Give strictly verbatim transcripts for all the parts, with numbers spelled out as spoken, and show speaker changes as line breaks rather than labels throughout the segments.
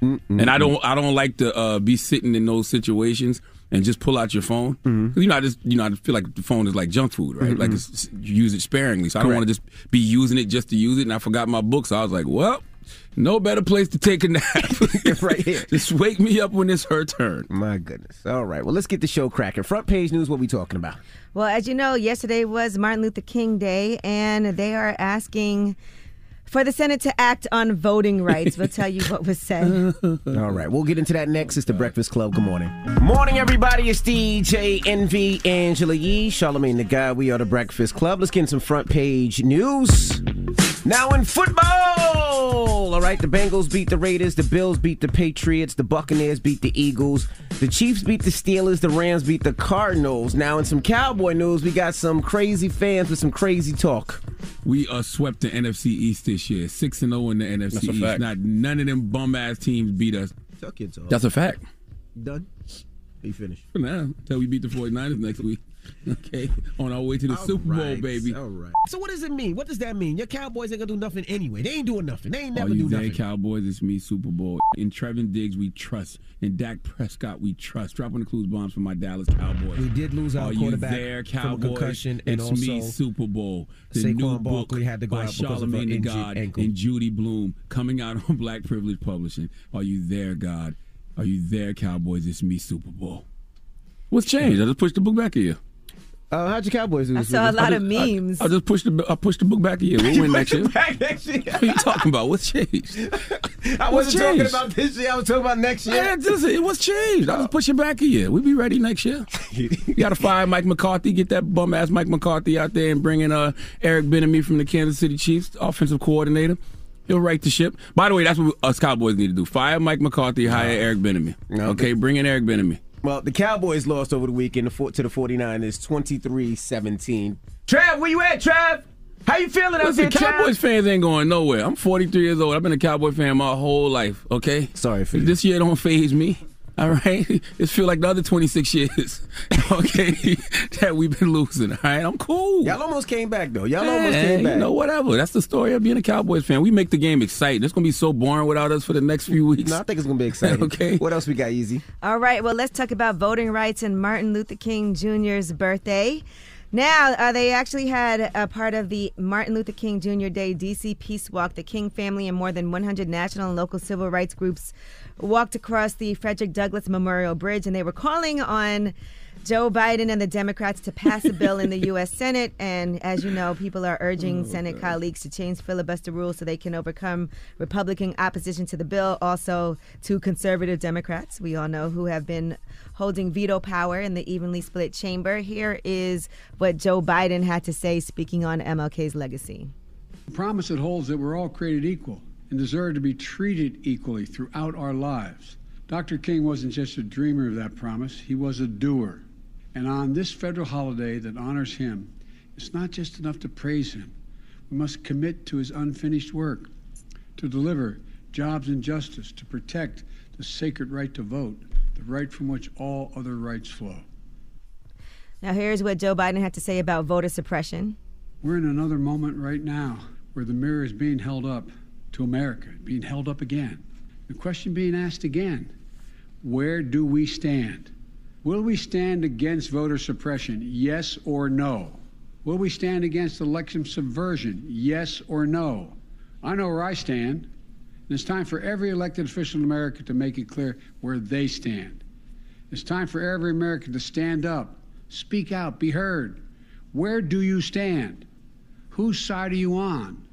And I don't I don't like to uh, be sitting in those situations and just pull out your phone. Mm-hmm. You know, I just you know I feel like the phone is like junk food, right? Mm-hmm. Like it's, you use it sparingly. So I don't want to just be using it just to use it. And I forgot my book, so I was like, well, no better place to take a nap. Right here. Just wake me up when it's her turn.
My goodness. All right. Well, let's get the show cracking. Front page news, what we talking about?
Well, as you know, yesterday was Martin Luther King Day, and they are asking for the Senate to act on voting rights. We'll tell you what was said.
All right. We'll get into that next. It's the Breakfast Club. Good morning. Morning, everybody. It's D J Envy, Angela Yee, Charlamagne the Guy. We are the Breakfast Club. Let's get in some front page news. Now in football. All right. The Bengals beat the Raiders. The Bills beat the Patriots. The Buccaneers beat the Eagles. The Chiefs beat the Steelers. The Rams beat the Cardinals. Now in some Cowboy news, we got some crazy fans with some crazy talk.
We uh, swept the N F C East this year, six and zero in the N F C East. Fact. Not none of them bum ass teams beat us.
Tell kids all.
That's a fact.
Done. You finished
for now until we beat the 49ers next week. Okay, on our way to the
all
Super
right.
Bowl, baby.
All right. So what does it mean? What does that mean? Your Cowboys ain't gonna do nothing anyway. They ain't doing nothing. They ain't never
Are you
do
there,
nothing.
Cowboys? It's me, Super Bowl. In Trevin Diggs, we trust. In Dak Prescott, we trust. Dropping the clues bombs for my Dallas Cowboys.
We did lose our
Are
quarterback
you there, Cowboys?
from a concussion, and
it's
also
me, Super Bowl. The
Saquon
new
Barkley
book
had to go
by
out because of an
Charlamagne the
injured
God
ankle.
and Judy Bloom, coming out on Black Privilege Publishing. Are you there, God? Are you there, Cowboys? It's me, Super Bowl. What's changed? I just pushed the book back a year.
Uh, how'd your Cowboys do?
I saw a lot
I
of
just,
memes.
I, I just pushed the I pushed the book back a year. We'll win next year.
Back next year.
What are you talking about? What's changed?
I
What's
wasn't
changed?
talking about this year. I was talking about next year.
Yeah, just, it was changed. I was pushing back a year. We'll be ready next year. You got to fire Mike McCarthy, get that bum ass Mike McCarthy out there, and bring in uh, Eric Bieniemy from the Kansas City Chiefs, offensive coordinator. He'll right the ship. By the way, that's what us Cowboys need to do: fire Mike McCarthy, hire no. Eric Bieniemy. No, okay, bring in Eric Bieniemy.
Well, the Cowboys lost over the weekend to the 49ers twenty-three seventeen. Trav, where you at, Trav? How you feeling out there,
Listen,
Trav?
Cowboys fans ain't going nowhere. I'm forty-three years old. I've been a Cowboy fan my whole life, okay?
Sorry for you.
This year don't faze me, all right? It feel like the other twenty-six years, okay, that we've been losing, all right? I'm cool.
Y'all almost came back, though. Y'all
Man,
almost came back.
You know, whatever. That's the story of being a Cowboys fan. We make the game exciting. It's going to be so boring without us for the next few weeks.
No, I think it's going to be exciting.
Okay.
What else we got, Easy?
All right, well, let's talk about voting rights and Martin Luther King Junior's birthday. Now, uh, they actually had a part of the Martin Luther King Junior Day D C Peace Walk. The King family and more than one hundred national and local civil rights groups walked across the Frederick Douglass Memorial Bridge, and they were calling on Joe Biden and the Democrats to pass a bill in the U S Senate. And as you know, people are urging oh, Senate God. colleagues to change filibuster rules so they can overcome Republican opposition to the bill. Also, to conservative Democrats, we all know, who have been holding veto power in the evenly split chamber. Here is what Joe Biden had to say, speaking on M L K's legacy.
The promise it holds that we're all created equal and deserve to be treated equally throughout our lives. Doctor King wasn't just a dreamer of that promise, he was a doer. And on this federal holiday that honors him, it's not just enough to praise him. We must commit to his unfinished work, to deliver jobs and justice, to protect the sacred right to vote, the right from which all other rights flow.
Now here's what Joe Biden had to say about voter suppression.
We're in another moment right now where the mirror is being held up to America, being held up again. The question being asked again, where do we stand? Will we stand against voter suppression, yes or no? Will we stand against election subversion, yes or no? I know where I stand, and it's time for every elected official in America to make it clear where they stand. It's time for every American to stand up, speak out, be heard. Where do you stand? Whose side are you on?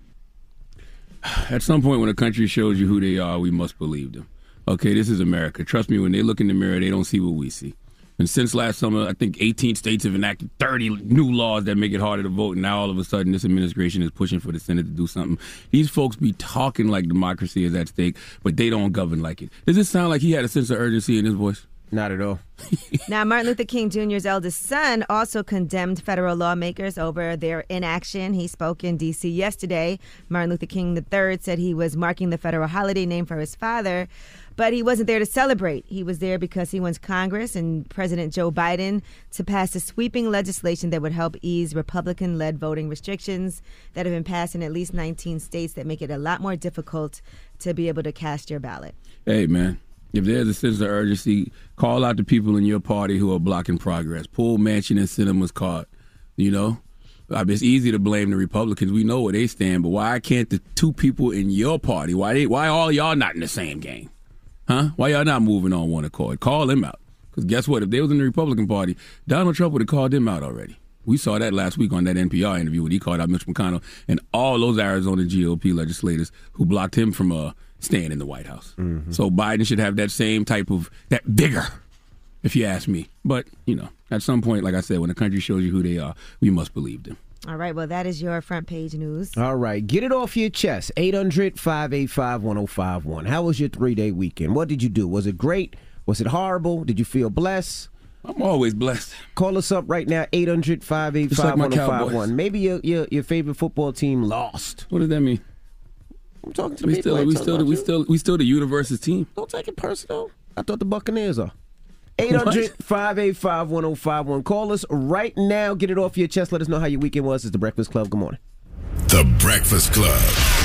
At some point when a country shows you who they are, we must believe them. Okay, this is America. Trust me, when they look in the mirror, they don't see what we see. And since last summer, I think eighteen states have enacted thirty new laws that make it harder to vote. And now all of a sudden, this administration is pushing for the Senate to do something. These folks be talking like democracy is at stake, but they don't govern like it. Does it sound like he had a sense of urgency in his voice?
Not at all.
Now, Martin Luther King Junior's eldest son also condemned federal lawmakers over their inaction. He spoke in D C yesterday. Martin Luther King the third said he was marking the federal holiday named for his father, but he wasn't there to celebrate. He was there because he wants Congress and President Joe Biden to pass a sweeping legislation that would help ease Republican-led voting restrictions that have been passed in at least nineteen states that make it a lot more difficult to be able to cast your ballot.
Hey, man. If there's a sense of urgency, call out the people in your party who are blocking progress. Pull Manchin and Sinema's card. You know, I mean, it's easy to blame the Republicans. We know where they stand, but why can't the two people in your party? Why they? Why all y'all not in the same game? Huh? Why y'all not moving on one accord? Call them out. Because guess what? If they was in the Republican Party, Donald Trump would have called them out already. We saw that last week on that N P R interview when he called out Mitch McConnell and all those Arizona G O P legislators who blocked him from uh, staying in the White House. Mm-hmm. So Biden should have that same type of, that bigger, if you ask me. But, you know, at some point, like I said, when the country shows you who they are, we must believe them.
All right, well, that is your front page news.
All right, get it off your chest. eight hundred, five eight five, one oh five one. How was your three-day weekend? What did you do? Was it great? Was it horrible? Did you feel blessed?
I'm always blessed.
Call us up right now, eight hundred, five eight five, one oh five one. Maybe your, your your favorite football team lost.
What does that mean?
I'm talking to
we
people.
Still, we still, we still, we still the universe's team.
Don't take it personal. I thought the Buccaneers are. eight hundred, five eight five, one oh five one. Call us right now. Get it off your chest. Let us know how your weekend was. It's The Breakfast Club. Good morning.
The Breakfast Club.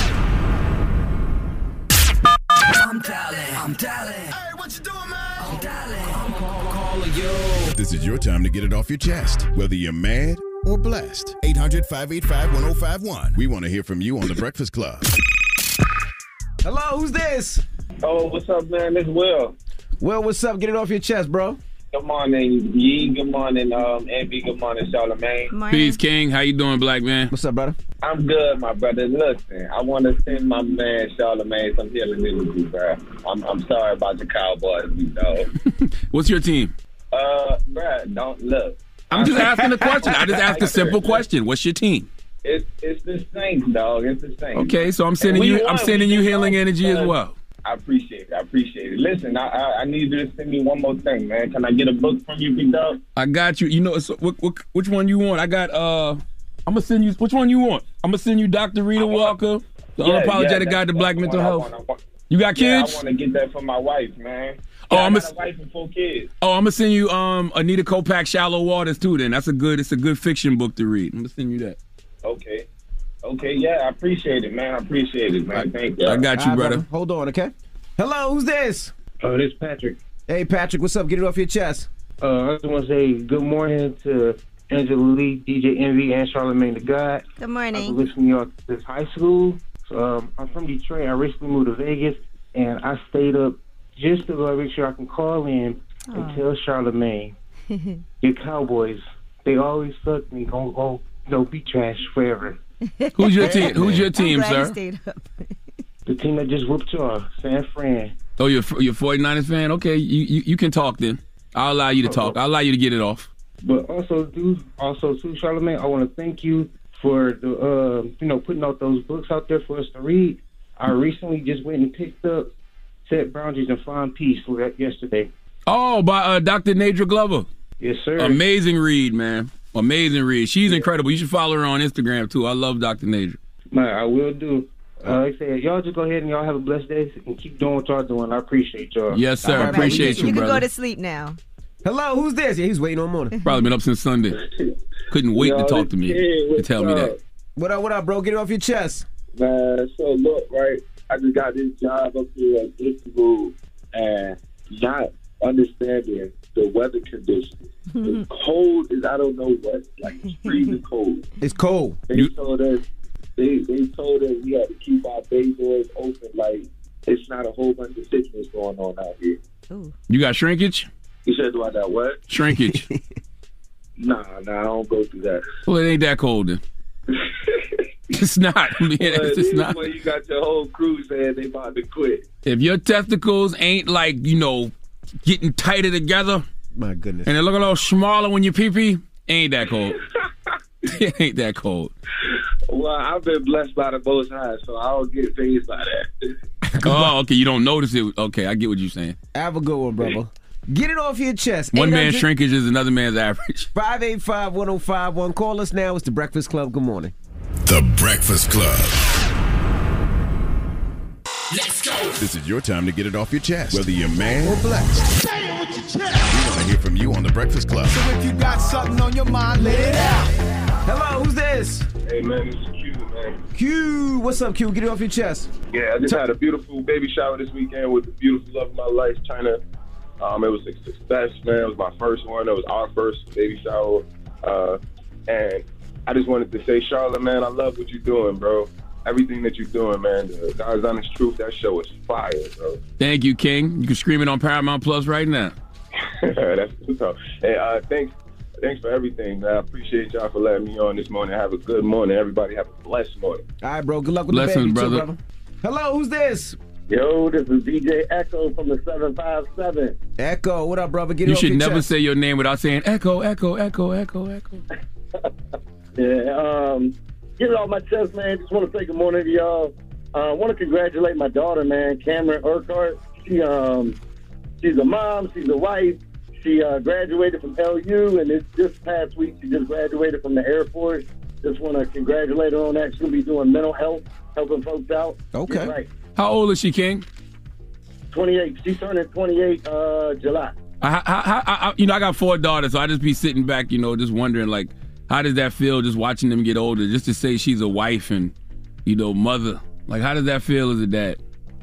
I'm dialing. I'm dialing. Hey, what you doing, man? I'm dialing. I'm call, calling you.
This is your time to get it off your chest, whether you're mad or blessed. eight hundred, five eight five, one oh five one. We want to hear from you on The Breakfast Club.
Hello, who's this?
Oh, what's up, man? This is Will.
Will, what's up? Get it off your chest, bro.
Good morning, Yee. Good morning, um, Envy. Good morning, Charlamagne.
Peace, King. How you doing, black man?
What's up, brother?
I'm good, my brother. Listen, I want to send my man Charlamagne some healing energy, bro. I'm I'm sorry about the Cowboys, you know.
What's your team?
Uh, bro, don't look.
I'm just asking a question. I just asked a simple question. What's your team?
It's it's the Saints, dog. It's the Saints.
Okay, so I'm sending you. I'm sending you healing energy as well.
I appreciate it. I appreciate it. Listen, I, I I need you to send me one more thing, man. Can I get a book from you, big dog?
I got you. You know, so, what, what, which one you want? I got. Uh, I'm gonna send you. Which one you want? I'm gonna send you Doctor Rita want, Walker, the yeah, unapologetic yeah, guide to Black mental health. I want, I want. You got kids?
Yeah, I want to get that for my wife, man.
Oh,
yeah,
I'm
I
got
a wife and four kids.
Oh, I'm gonna send you um Anita Kopak, Shallow Waters too. Then that's a good. It's a good fiction book to read. I'm gonna send you that.
Okay. Okay. Yeah, I appreciate it, man. I appreciate it, man. I, Thank you.
I got you,
right,
brother.
brother. Hold on, okay. Hello, who's this?
Oh, this is Patrick.
Hey, Patrick, what's up? Get it off your chest.
Uh, I just want to say good morning to Angela Lee, D J Envy, and Charlamagne the God.
Good morning.
I've been listening to y'all since high school. So, um, I'm from Detroit. I recently moved to Vegas, and I stayed up just to go make sure I can call in oh. and tell Charlamagne, your Cowboys, they always suck and gonna go, no, be trash forever.
Who's your team? Who's your team,
I'm glad
sir?
You stayed up.
The team that just whooped y'all, San Fran.
Oh, you're you're forty-niners fan? Okay, you, you you can talk then. I'll allow you to talk. I'll allow you to get it off.
But also, dude, also too, Charlamagne, I want to thank you for the uh, you know putting out those books out there for us to read. I recently just went and picked up Set Boundaries and Find Peace yesterday.
Oh, by uh, Doctor Nadra Glover.
Yes, sir.
Amazing read, man. Amazing read. She's yeah. incredible. You should follow her on Instagram too. I love Doctor Nadra.
Man, I will do. Uh, like I said, y'all just go ahead and y'all have a blessed day and keep doing what y'all doing. I appreciate y'all.
Yes, sir. I appreciate you,
you
brother.
You can go to sleep now.
Hello, who's this? Yeah, he's waiting all morning.
Probably been up since Sunday. Couldn't wait to talk to me, to tell me that.
What up, what up, bro? Get it off your chest.
Man, so look, right, I just got this job up here at Istanbul and not understanding the weather conditions. It's cold as I don't know what. Like, it's freezing cold.
It's cold.
They you- told us They they told us we had to keep our bay doors open like it's not a whole bunch of sickness going on out here.
Ooh.
You got shrinkage?
You said do I got what?
Shrinkage.
nah, nah, I don't go through that.
Well, it ain't that cold then. It's not. I mean,
well,
it's just not.
When you got your whole crew saying they about to quit.
If your testicles ain't like, you know, getting tighter together.
My goodness.
And they look a little smaller when you pee-pee, ain't that cold. It ain't that cold.
Well, I've been blessed by the Most High, so I don't get fazed by that.
Oh, okay. You don't notice it. Okay, I get what you're saying.
Have a good one, brother. Get it off your chest.
One man's shrinkage is another man's average.
five eight five, one oh five one. Call us now. It's The Breakfast Club. Good morning.
The Breakfast Club.
Let's go.
This is your time to get it off your chest, whether you're mad or blessed. Say it with your chest. We want to hear from you on The Breakfast Club.
So if you got something on your mind, let it out.
Hello, who's this?
Hey, man, this is Q, man.
Q, what's up, Q? Get it off your chest.
Yeah, I just had a beautiful baby shower this weekend with the beautiful love of my life, China. Um, it was a success, man. It was my first one. It was our first baby shower. Uh, and I just wanted to say, Charlotte, man, I love what you're doing, bro. Everything that you're doing, man. The God's Honest Truth, that show is fire, bro.
Thank you, King. You can stream it on Paramount Plus right now.
That's what's up. Hey, uh, thanks. Thanks for everything, man. I appreciate y'all for letting me on this morning. Have a good morning. Everybody have a blessed morning.
All right, bro. Good luck with
Blessings,
the baby,
brother.
too, brother. Hello, who's this?
Yo, this is D J Echo from the seven five seven.
Echo, what up, brother? Get it
You
off
should
your
never
chest.
say your name without saying Echo, Echo, Echo, Echo, Echo.
Yeah, um, get it off my chest, man. Just want to say good morning to y'all. I uh, want to congratulate my daughter, man, Cameron Urquhart. She, um, she's a mom, she's a wife. She uh, graduated from L U, and this, this past week she just graduated from the Air Force. Just want to congratulate her on that. She'll be doing mental health, helping folks out.
Okay.
She's right.
How old is she, King?
twenty-eight. She's turning twenty-eight uh, July.
I, I, I, I, you know, I got four daughters, so I just be sitting back, you know, just wondering, like, how does that feel just watching them get older? Just to say she's a wife and, you know, mother. Like, how does that feel as a dad?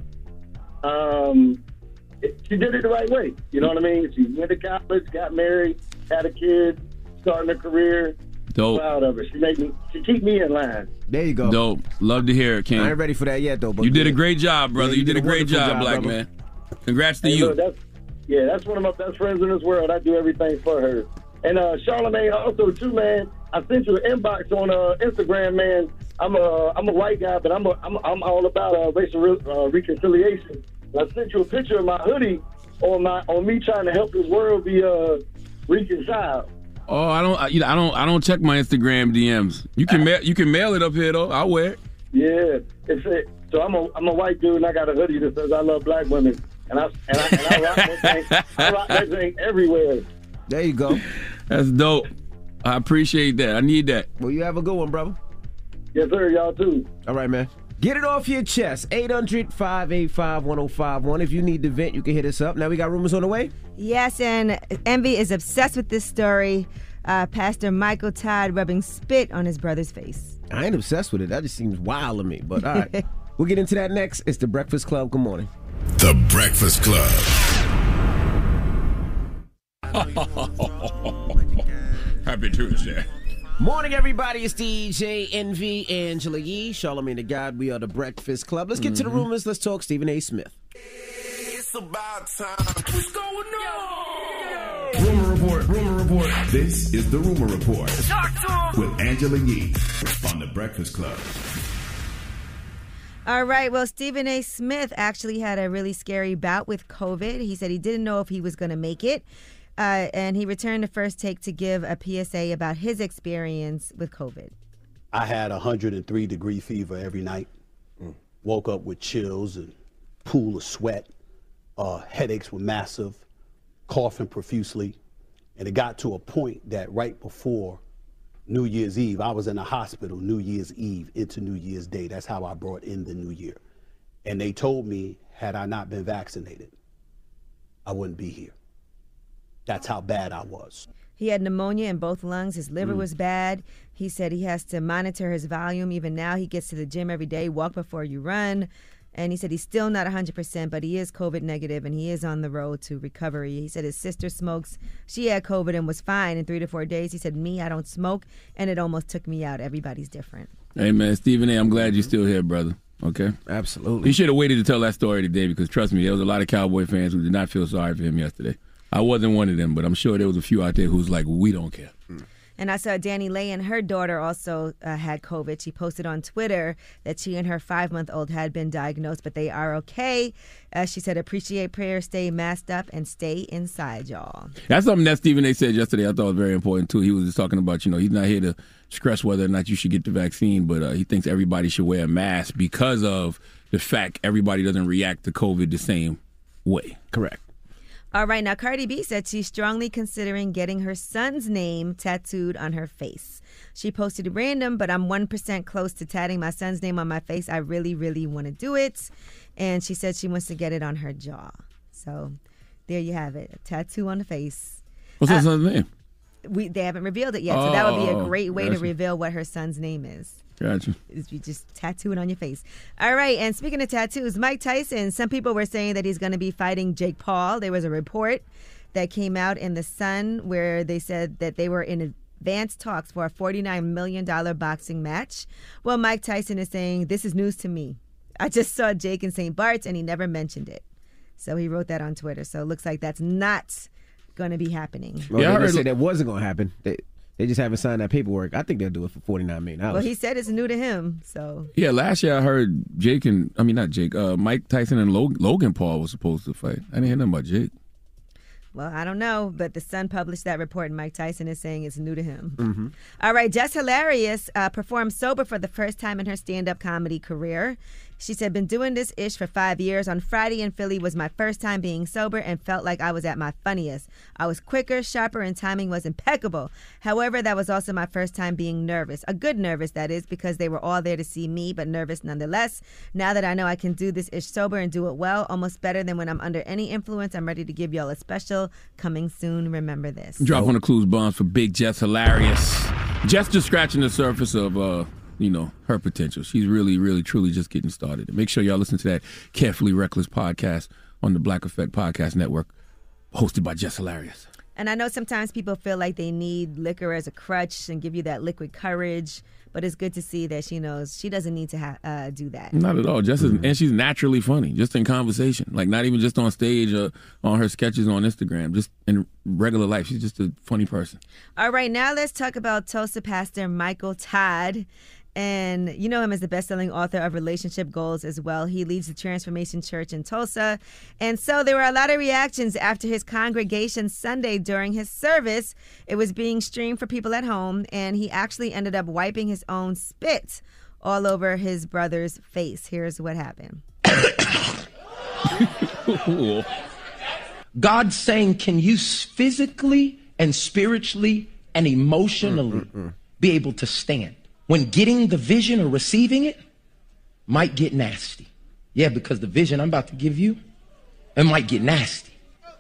Um, it, she did it the right way. You know what I mean? She went to college, got married, had a kid, starting a career.
Dope.
Proud of her. She made me. She keep me in line.
There you go.
Dope. Love to hear it, King.
I ain't ready for that yet, though. But
You did a great job, brother.
Yeah,
you, did, a great
wonderful
job,
job,
black
brother.
man. Congrats to
Hey,
you.
look, that's, yeah, that's one of my best friends in this world. I do everything for her. And uh, Charlamagne also too, man. I sent you an inbox on uh, Instagram, man. I'm a I'm a white guy, but I'm a, I'm I'm all about uh, racial re- uh, reconciliation. And I sent you a picture of my hoodie on my on me trying to help this world be uh, reconciled.
Oh, I don't, I, you know, I don't, I don't check my Instagram D Ms. You can mail, you can mail it up here though. I'll wear it.
Yeah, it's it. So I'm a I'm a white dude and I got a hoodie that says I love black women, and I and I, and I rock that thing. I rock that thing everywhere.
There you go.
That's dope. I appreciate that. I need that.
Well, you have a good one, brother.
Yes, sir. Y'all too.
All right, man. Get it off your chest. eight hundred, five eight five, one oh five one. If you need to vent, you can hit us up. Now we got rumors on the way.
Yes, and Envy is obsessed with this story. Uh, Pastor Michael Todd rubbing spit on his brother's face.
I ain't obsessed with it. That just seems wild to me. But all right. We'll get into that next. It's The Breakfast Club. Good morning.
The Breakfast Club.
Happy Tuesday.
Morning, everybody. It's D J Envy, Angela Yee, Charlamagne the God. We are The Breakfast Club. Let's get mm-hmm. to the rumors. Let's talk Stephen A. Smith.
It's about time. What's going on?
Rumor Report. Rumor Report. This is the Rumor Report
Talk to him.
with Angela Yee on The Breakfast Club.
All right. Well, Stephen A. Smith actually had a really scary bout with COVID. He said he didn't know if he was going to make it. Uh, and he returned to First Take to give a P S A about his experience with COVID.
I had one hundred three degree fever every night. Mm. Woke up with chills and pool of sweat. Uh, headaches were massive, coughing profusely. And it got to a point that right before New Year's Eve, I was in the hospital New Year's Eve into New Year's Day. That's how I brought in the new year. And they told me, had I not been vaccinated, I wouldn't be here. That's how bad I was.
He had pneumonia in both lungs. His liver mm. was bad. He said he has to monitor his volume. Even now, he gets to the gym every day, walk before you run. And he said he's still not one hundred percent, but he is COVID negative, and he is on the road to recovery. He said his sister smokes. She had COVID and was fine in three to four days. He said, me, I don't smoke, and it almost took me out. Everybody's different.
Hey, man, Stephen A., I'm glad you're still here, brother. Okay?
Absolutely.
You should have waited to tell that story today because, trust me, there was a lot of Cowboy fans who did not feel sorry for him yesterday. I wasn't one of them, but I'm sure there was a few out there who's like, we don't care. Mm.
And I saw Danny Lay and her daughter also uh, had COVID. She posted on Twitter that she and her five-month-old had been diagnosed, but they are okay. Uh, she said, appreciate prayer, stay masked up, and stay inside, y'all.
That's something that Stephen A. said yesterday I thought was very important, too. He was just talking about, you know, he's not here to stress whether or not you should get the vaccine, but uh, he thinks everybody should wear a mask because of the fact everybody doesn't react to COVID the same way.
Correct.
All right, now Cardi B said she's strongly considering getting her son's name tattooed on her face. She posted random, but I'm one percent close to tatting my son's name on my face. I really, really want to do it. And she said she wants to get it on her jaw. So there you have it, a tattoo on the face.
What's
uh,
her son's name?
We They haven't revealed it yet, so that would be a
Oh,
great way
gotcha.
to reveal what her son's name is.
Gotcha.
Is you just tattoo it on your face. All right, and speaking of tattoos, Mike Tyson, some people were saying that he's going to be fighting Jake Paul. There was a report that came out in The Sun where they said that they were in advanced talks for a forty-nine million dollars boxing match. Well, Mike Tyson is saying, this is news to me. I just saw Jake in Saint Bart's and he never mentioned it. So he wrote that on Twitter. So it looks like that's not going to be happening.
Well,
Yeah, I
they
heard-
said that wasn't going to happen. They, they just haven't signed that paperwork. I think they'll do it for forty-nine million dollars.
Well, he said it's new to him. So
Yeah, last year I heard Jake and, I mean, not Jake, uh, Mike Tyson and Log- Logan Paul was supposed to fight. I didn't hear nothing about Jake.
Well, I don't know, but The Sun published that report, and Mike Tyson is saying it's new to him.
Mm-hmm.
All right, Jess Hilarious uh, performed sober for the first time in her stand-up comedy career. She said, been doing this ish for five years. On Friday in Philly was my first time being sober and felt like I was at my funniest. I was quicker, sharper, and timing was impeccable. However, that was also my first time being nervous. A good nervous, that is, because they were all there to see me, but nervous nonetheless. Now that I know I can do this ish sober and do it well, almost better than when I'm under any influence, I'm ready to give y'all a special coming soon. Remember this.
Drop on the clues bombs for Big Jess Hilarious. Jess just scratching the surface of, uh, you know, her potential. She's really, really, truly just getting started. And make sure y'all listen to that Carefully Reckless podcast on the Black Effect Podcast Network, hosted by Jess Hilarious.
And I know sometimes people feel like they need liquor as a crutch and give you that liquid courage, but it's good to see that she knows she doesn't need to ha- uh, do that.
Not at all. Jess is, and she's naturally funny, just in conversation. Like, not even just on stage or on her sketches on Instagram, just in regular life. She's just a funny person.
All right, now let's talk about Tulsa pastor Michael Todd. And you know him as the best-selling author of Relationship Goals as well. He leads the Transformation Church in Tulsa. And so there were a lot of reactions after his congregation Sunday during his service. It was being streamed for people at home, and he actually ended up wiping his own spit all over his brother's face. Here's what happened.
God's saying, can you physically and spiritually and emotionally Mm-mm-mm. be able to stand when getting the vision or receiving it might get nasty? Yeah, because the vision I'm about to give you, it might get nasty.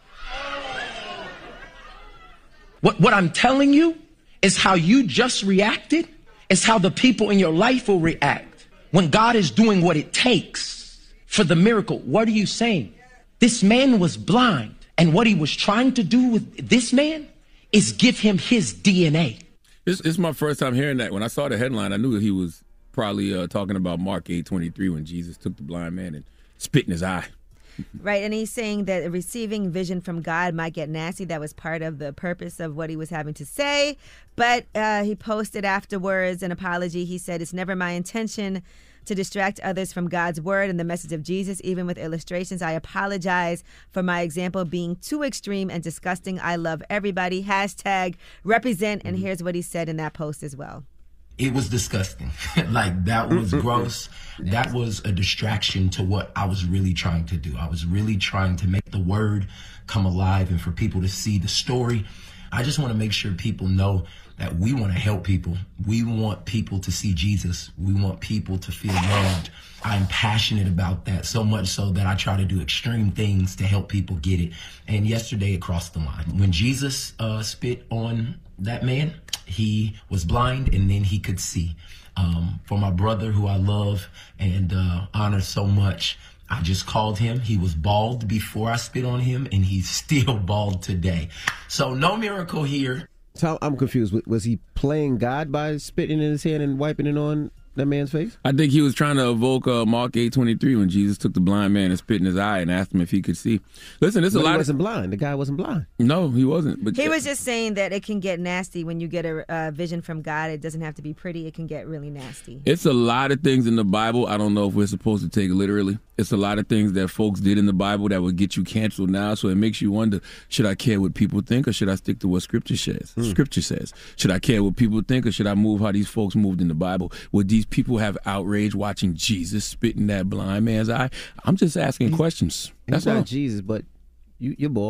What, what I'm telling you is how you just reacted is how the people in your life will react when God is doing what it takes for the miracle. What are you saying? This man was blind, and what he was trying to do with this man is give him his D N A.
This, this is my first time hearing that. When I saw the headline, I knew that he was probably uh, talking about Mark eight twenty-three when Jesus took the blind man and spit in his eye.
Right, and he's saying that receiving vision from God might get nasty. That was part of the purpose of what he was having to say. But uh, he posted afterwards an apology. He said, it's never my intention to distract others from God's word and the message of Jesus, even with illustrations. I apologize for my example being too extreme and disgusting. I love everybody. Hashtag represent. And here's what he said in that post as well.
It was disgusting. Like, that was gross. That was a distraction to what I was really trying to do. I was really trying to make the word come alive and for people to see the story. I just want to make sure people know that we want to help people. We want people to see Jesus. We want people to feel loved. I'm passionate about that, so much so that I try to do extreme things to help people get it. And yesterday it crossed the line. When Jesus uh, spit on that man, he was blind and then he could see. Um, for my brother, who I love and uh, honor so much, I just called him. He was bald before I spit on him, and he's still bald today. So no miracle here.
So I'm confused. Was he playing God by spitting in his hand and wiping it on that man's face?
I think he was trying to evoke uh, Mark eight twenty-three when Jesus took the blind man and spit in his eye and asked him if he could see. Listen, there's a
But
lot
he
of...
wasn't blind. The guy wasn't blind.
No, he wasn't. But
He was just saying that it can get nasty when you get a uh, vision from God. It doesn't have to be pretty. It can get really nasty.
It's a lot of things in the Bible I don't know if we're supposed to take literally. It's a lot of things that folks did in the Bible that would get you canceled now. So it makes you wonder, should I care what people think or should I stick to what Scripture says?
Mm.
Scripture says. Should I care what people think or should I move how these folks moved in the Bible? Would these people have outrage watching Jesus spit in that blind man's eye? I'm just asking
he's,
questions.
That's
That's
not
all.
Jesus, but you, you're bald.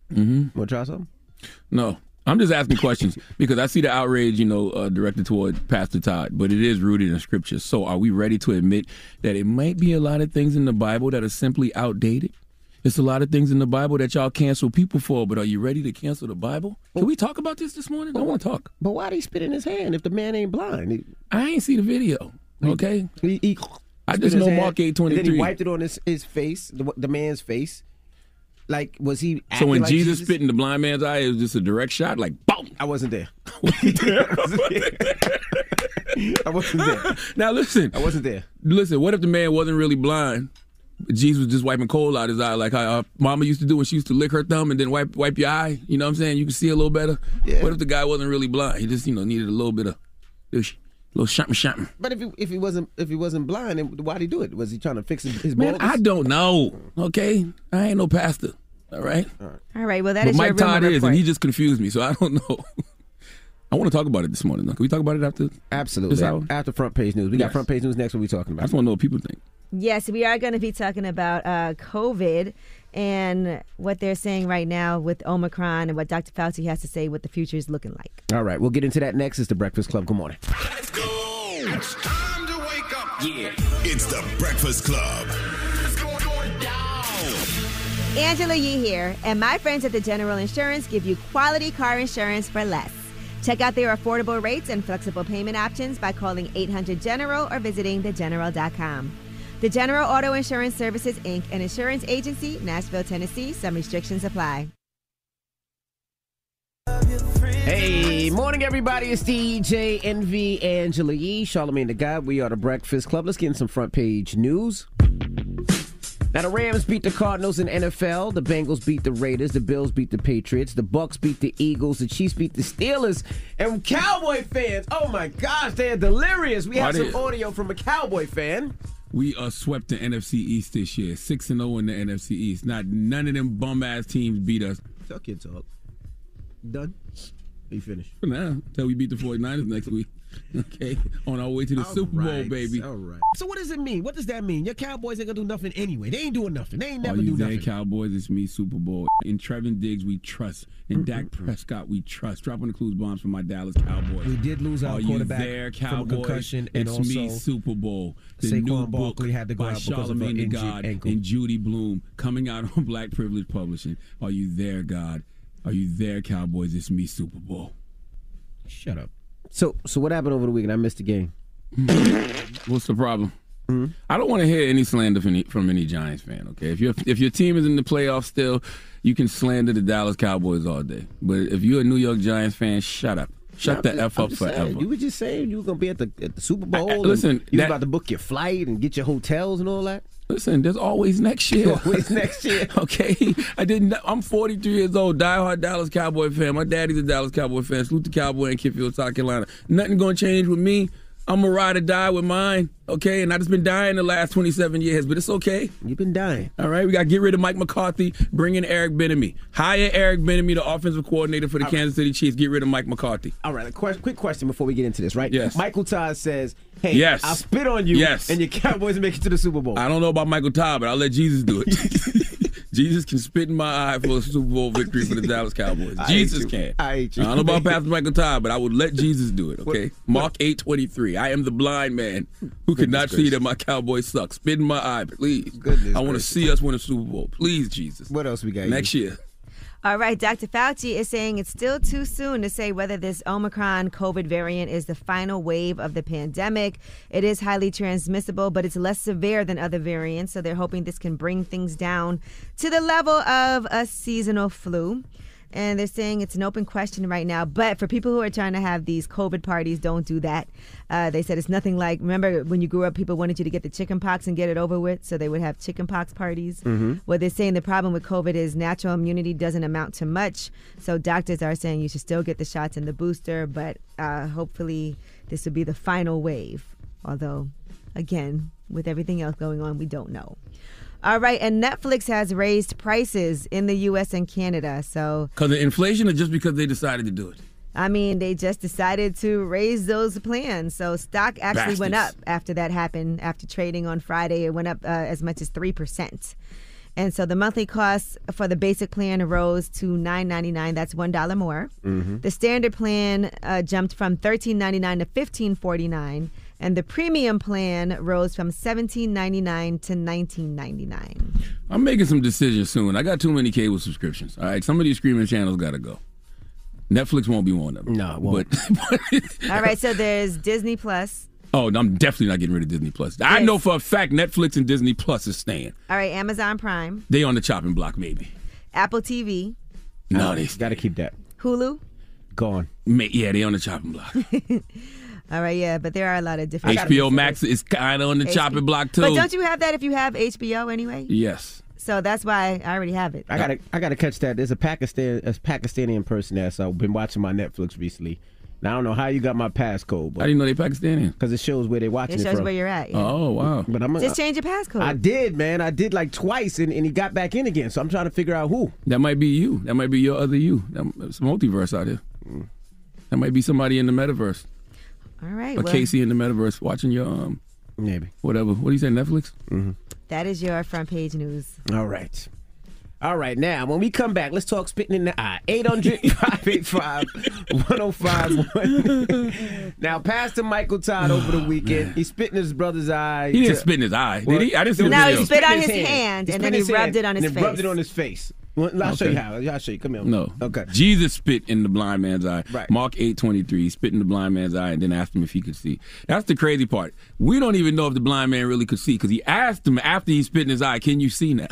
Mm-hmm.
Want to try something?
No. I'm just asking questions because I see the outrage, you know, uh, directed toward Pastor Todd, but it is rooted in Scripture. So are we ready to admit that it might be a lot of things in the Bible that are simply outdated? It's a lot of things in the Bible that y'all cancel people for, but are you ready to cancel the Bible? Can we talk about this this morning? I want to talk.
But why'd he spit in his hand if the man ain't blind? He,
I ain't see the video, okay?
He, he
I just know Mark eight twenty-three.
And then he wiped it on his, his face, the, the man's face. Like, was he
So when
like
Jesus,
Jesus
spit in the blind man's eye, it was just a direct shot, like, boom!
I wasn't there. I wasn't there. I wasn't there.
Now, listen.
I wasn't there.
Listen, what if the man wasn't really blind? Jesus was just wiping coal out his eye like how our mama used to do when she used to lick her thumb and then wipe wipe your eye. You know what I'm saying? You can see a little better.
Yeah.
What if the guy wasn't really blind? He just, you know, needed a little bit of, a little something, something.
But if he, if he wasn't if he wasn't blind, then why'd he do it? Was he trying to fix his, his
Man,
baldness?
I don't know, okay? I ain't no pastor, all right?
All right.
All right, well, that
but
is
Mike
your rumor
Todd is,
report.
and he just confused me, so I don't know. I want to talk about it this morning, though. Can we talk about it after
Absolutely.
this hour?
After front page news. We
Yes.
got front page news next. What are we talking
I
about?
just want to know what people think.
Yes, we are going to be talking about uh, COVID and what they're saying right now with Omicron and what Doctor Fauci has to say what the future is looking like.
All right, we'll get into that next. It's the Breakfast Club. Good morning.
Let's go. It's time to wake up. Yeah. It's the Breakfast Club. It's going down.
Angela Yee here, and my friends at the General Insurance give you quality car insurance for less. Check out their affordable rates and flexible payment options by calling eight hundred General or visiting the general dot com. The General Auto Insurance Services, Incorporated, an insurance agency, Nashville, Tennessee. Some restrictions apply.
Hey, morning, everybody. It's D J Envy, Angela Yee, Charlamagne the God. We are the Breakfast Club. Let's get in some front page news. Now, the Rams beat the Cardinals in N F L. The Bengals beat the Raiders. The Bills beat the Patriots. The Bucks beat the Eagles. The Chiefs beat the Steelers. And Cowboy fans, oh my gosh, they're delirious. We have
Why
some
did-
audio from a Cowboy fan.
We uh, swept the N F C East this year, six and zero in the N F C East. Not none of them bum ass teams beat us.
Talk your talk. Done. You finished.
For now, until we beat the 49ers next week. Okay, on our way to the
All
Super Bowl,
right,
baby.
All right. So what does it mean? What does that mean? Your Cowboys ain't gonna do nothing anyway. They ain't doing nothing. They ain't
Are
never
you
do
there,
nothing.
Cowboys? It's me, Super Bowl. In Trevin Diggs, we trust. In Dak Prescott, we trust. Dropping the clues bombs for my Dallas Cowboys.
We did lose our
Are you
quarterback
there,
from a
Cowboys?
concussion, and
it's me,
also
Super Bowl. The
Saquon
new book
Barkley had to go
by
out because of an
Charlamagne the
injured
God
ankle.
and Judy Bloom, coming out on Black Privilege Publishing. Are you there, God? Are you there, Cowboys? It's me, Super Bowl.
Shut up. So, so what happened over the weekend? I missed the game.
What's the problem?
Mm-hmm.
I don't want to hear any slander from any, from any Giants fan. Okay, if your if your team is in the playoffs still, you can slander the Dallas Cowboys all day. But if you're a New York Giants fan, shut up. Shut
I'm
the
just-
f
I'm
up
just
forever.
saying, you were just saying you were gonna be at the at the Super Bowl.
I- I-
and
listen,
you was
that-
about to book your flight and get your hotels and all that.
Listen, there's always next year.
Always next year.
Okay, I didn't. I'm forty-three years old, diehard Dallas Cowboy fan. My daddy's a Dallas Cowboy fan. Salute the Cowboy in Kidfield, South Carolina. Nothing gonna change with me. I'm a ride or die with mine. Okay, and I just been dying the last twenty-seven years, but it's okay.
You've been dying.
All right, we got to get rid of Mike McCarthy, bring in Eric Bieniemy. Hire Eric Bieniemy, the offensive coordinator for the
All
Kansas City Chiefs. Get rid of Mike McCarthy.
All right, a que- quick question before we get into this, right?
Yes.
Michael Todd says, "Hey,
Yes.
I'll spit on you,
Yes.
and your Cowboys make it to the Super Bowl."
I don't know about Michael Todd, but I'll let Jesus do it. Jesus can spit in my eye for a Super Bowl victory for the Dallas Cowboys.
I
Jesus
hate you.
can.
I hate you.
I don't know about Pastor Michael Todd, but I would let Jesus do it, okay?
What-
Mark eight twenty-three. I am the blind man who
Goodness
cannot see
gracious.
that my Cowboys suck. Spit in my eye, please.
Goodness
I want to
gracious.
see us win a Super Bowl. Please, Jesus.
What else we got?
Next year.
All right, Doctor Fauci is saying it's still too soon to say whether this Omicron COVID variant is the final wave of the pandemic. It is highly transmissible, but it's less severe than other variants, so they're hoping this can bring things down to the level of a seasonal flu. And they're saying it's an open question right now. But for people who are trying to have these COVID parties, don't do that. Uh, they said it's nothing like, remember when you grew up, people wanted you to get the chicken pox and get it over with, so they would have chicken pox parties.
Mm-hmm.
Well, they're saying the problem with COVID is natural immunity doesn't amount to much. So doctors are saying you should still get the shots and the booster, but uh, hopefully this will be the final wave. Although, again, with everything else going on, we don't know. All right, and Netflix has raised prices in the U S and Canada. So,
Because of inflation or just because they decided to do it?
I mean, they just decided to raise those plans. So stock actually went up
Bastards.
after that happened. After trading on Friday, it went up uh, as much as three percent. And so the monthly cost for the basic plan rose to nine ninety-nine. That's one dollar more.
Mm-hmm.
The standard plan uh, jumped from thirteen ninety-nine to fifteen forty-nine. And the premium plan rose from seventeen ninety-nine to nineteen ninety-nine.
I'm making some decisions soon. I got too many cable subscriptions. All right, some of these streaming channels got to go. Netflix won't be one of them.
No, it won't.
But,
All right, so there's Disney Plus.
Oh, I'm definitely not getting rid of Disney Plus. I know for a fact Netflix and Disney Plus is staying.
All right, Amazon Prime.
They on the chopping block, maybe.
Apple T V.
No, they
got to keep that.
Hulu.
Gone.
Yeah, they on the chopping block.
All right, yeah, but there are a lot of different.
H B O Max is kind of on the
H B O
chopping block too.
But don't you have that if you have H B O anyway?
Yes.
So that's why I already have it.
I gotta, I gotta catch that. There's a Pakistan, a Pakistani person there. So I've been watching my Netflix recently. Now I don't know how you got my passcode. But
How do you know they Pakistani?
Because it shows where they're watching
It
it,
shows
from.
where you're at. Yeah.
Oh wow!
But I'm
Just change your passcode.
I did, man. I did like twice, and, and he got back in again. So I'm trying to figure out who.
That might be you. That might be your other you. It's a multiverse out here. That might be somebody in the metaverse.
All right.
Or
well,
Casey in the metaverse watching your um
maybe
whatever. What do you say? Netflix.
Mm-hmm.
that is your front page news.
All right. All right, now, when we come back, let's talk spitting in the eye. eight hundred, five eight five, one oh five one. Now, Pastor Michael Todd over the weekend, he spit in his brother's eye.
He didn't
to-
spit in his eye.
Well,
Did he? I didn't see the
No,
video.
he spit on his
Spit in
hand,
He
and
spit
then
in
he
his
rubbed
hand,
it on his
and
face.
then rubbed it on his face. Well, I'll show you
Okay.
how. I'll show you. Come here.
No.
Okay.
Jesus spit in the blind man's eye.
Right.
Mark eight twenty-three, he spit in the blind man's eye and then asked him if he could see. That's the crazy part. We don't even know if the blind man really could see because he asked him after he spit in his eye, can you see now?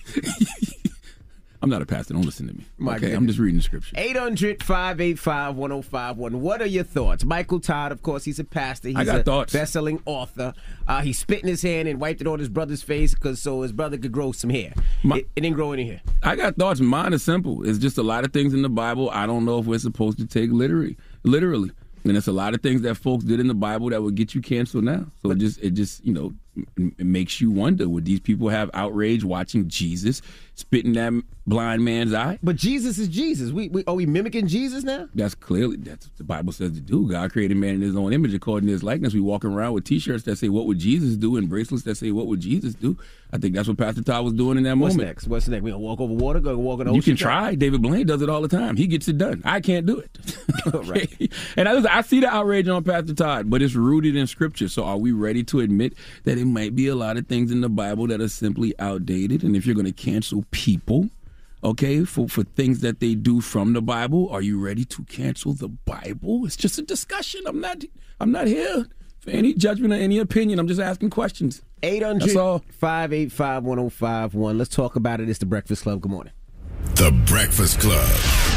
I'm not a pastor. Don't listen to me.
My
okay,
goodness.
I'm just reading the scripture.
eight hundred, five eight five, one oh five one. What are your thoughts? Michael Todd, of course, he's a pastor. He's
I got
a
thoughts.
best-selling author. Uh, he spit in his hand and wiped it on his brother's face because so his brother could grow some hair.
My-
it, it didn't grow any hair.
I got thoughts. Mine is simple. It's just a lot of things in the Bible I don't know if we're supposed to take literally. Literally. And it's a lot of things that folks did in the Bible that would get you canceled now. So it just, it just, you know, it makes you wonder, would these people have outrage watching Jesus spit in that blind man's eye?
But Jesus is Jesus. We, we are we mimicking Jesus now?
That's clearly, that's what the Bible says to do. God created man in his own image according to his likeness. We walk around with T-shirts that say, what would Jesus do? And bracelets that say, what would Jesus do? I think that's what Pastor Todd was doing in that
What's
moment.
next? What's next? We gonna walk over water? Gonna walk on the
You
ocean?
can try. David Blaine does it all the time. He gets it done. I can't do it. Okay? And I, I see the outrage on Pastor Todd, but it's rooted in Scripture. So are we ready to admit that it might be a lot of things in the Bible that are simply outdated? And if you're going to cancel people, okay, for, for things that they do from the Bible, are you ready to cancel the Bible? It's just a discussion. I'm not. I'm not here for any judgment or any opinion. I'm just asking questions.
eight hundred, five eight five, one oh five one. Let's talk about it. It's the Breakfast Club. Good morning.
The Breakfast Club.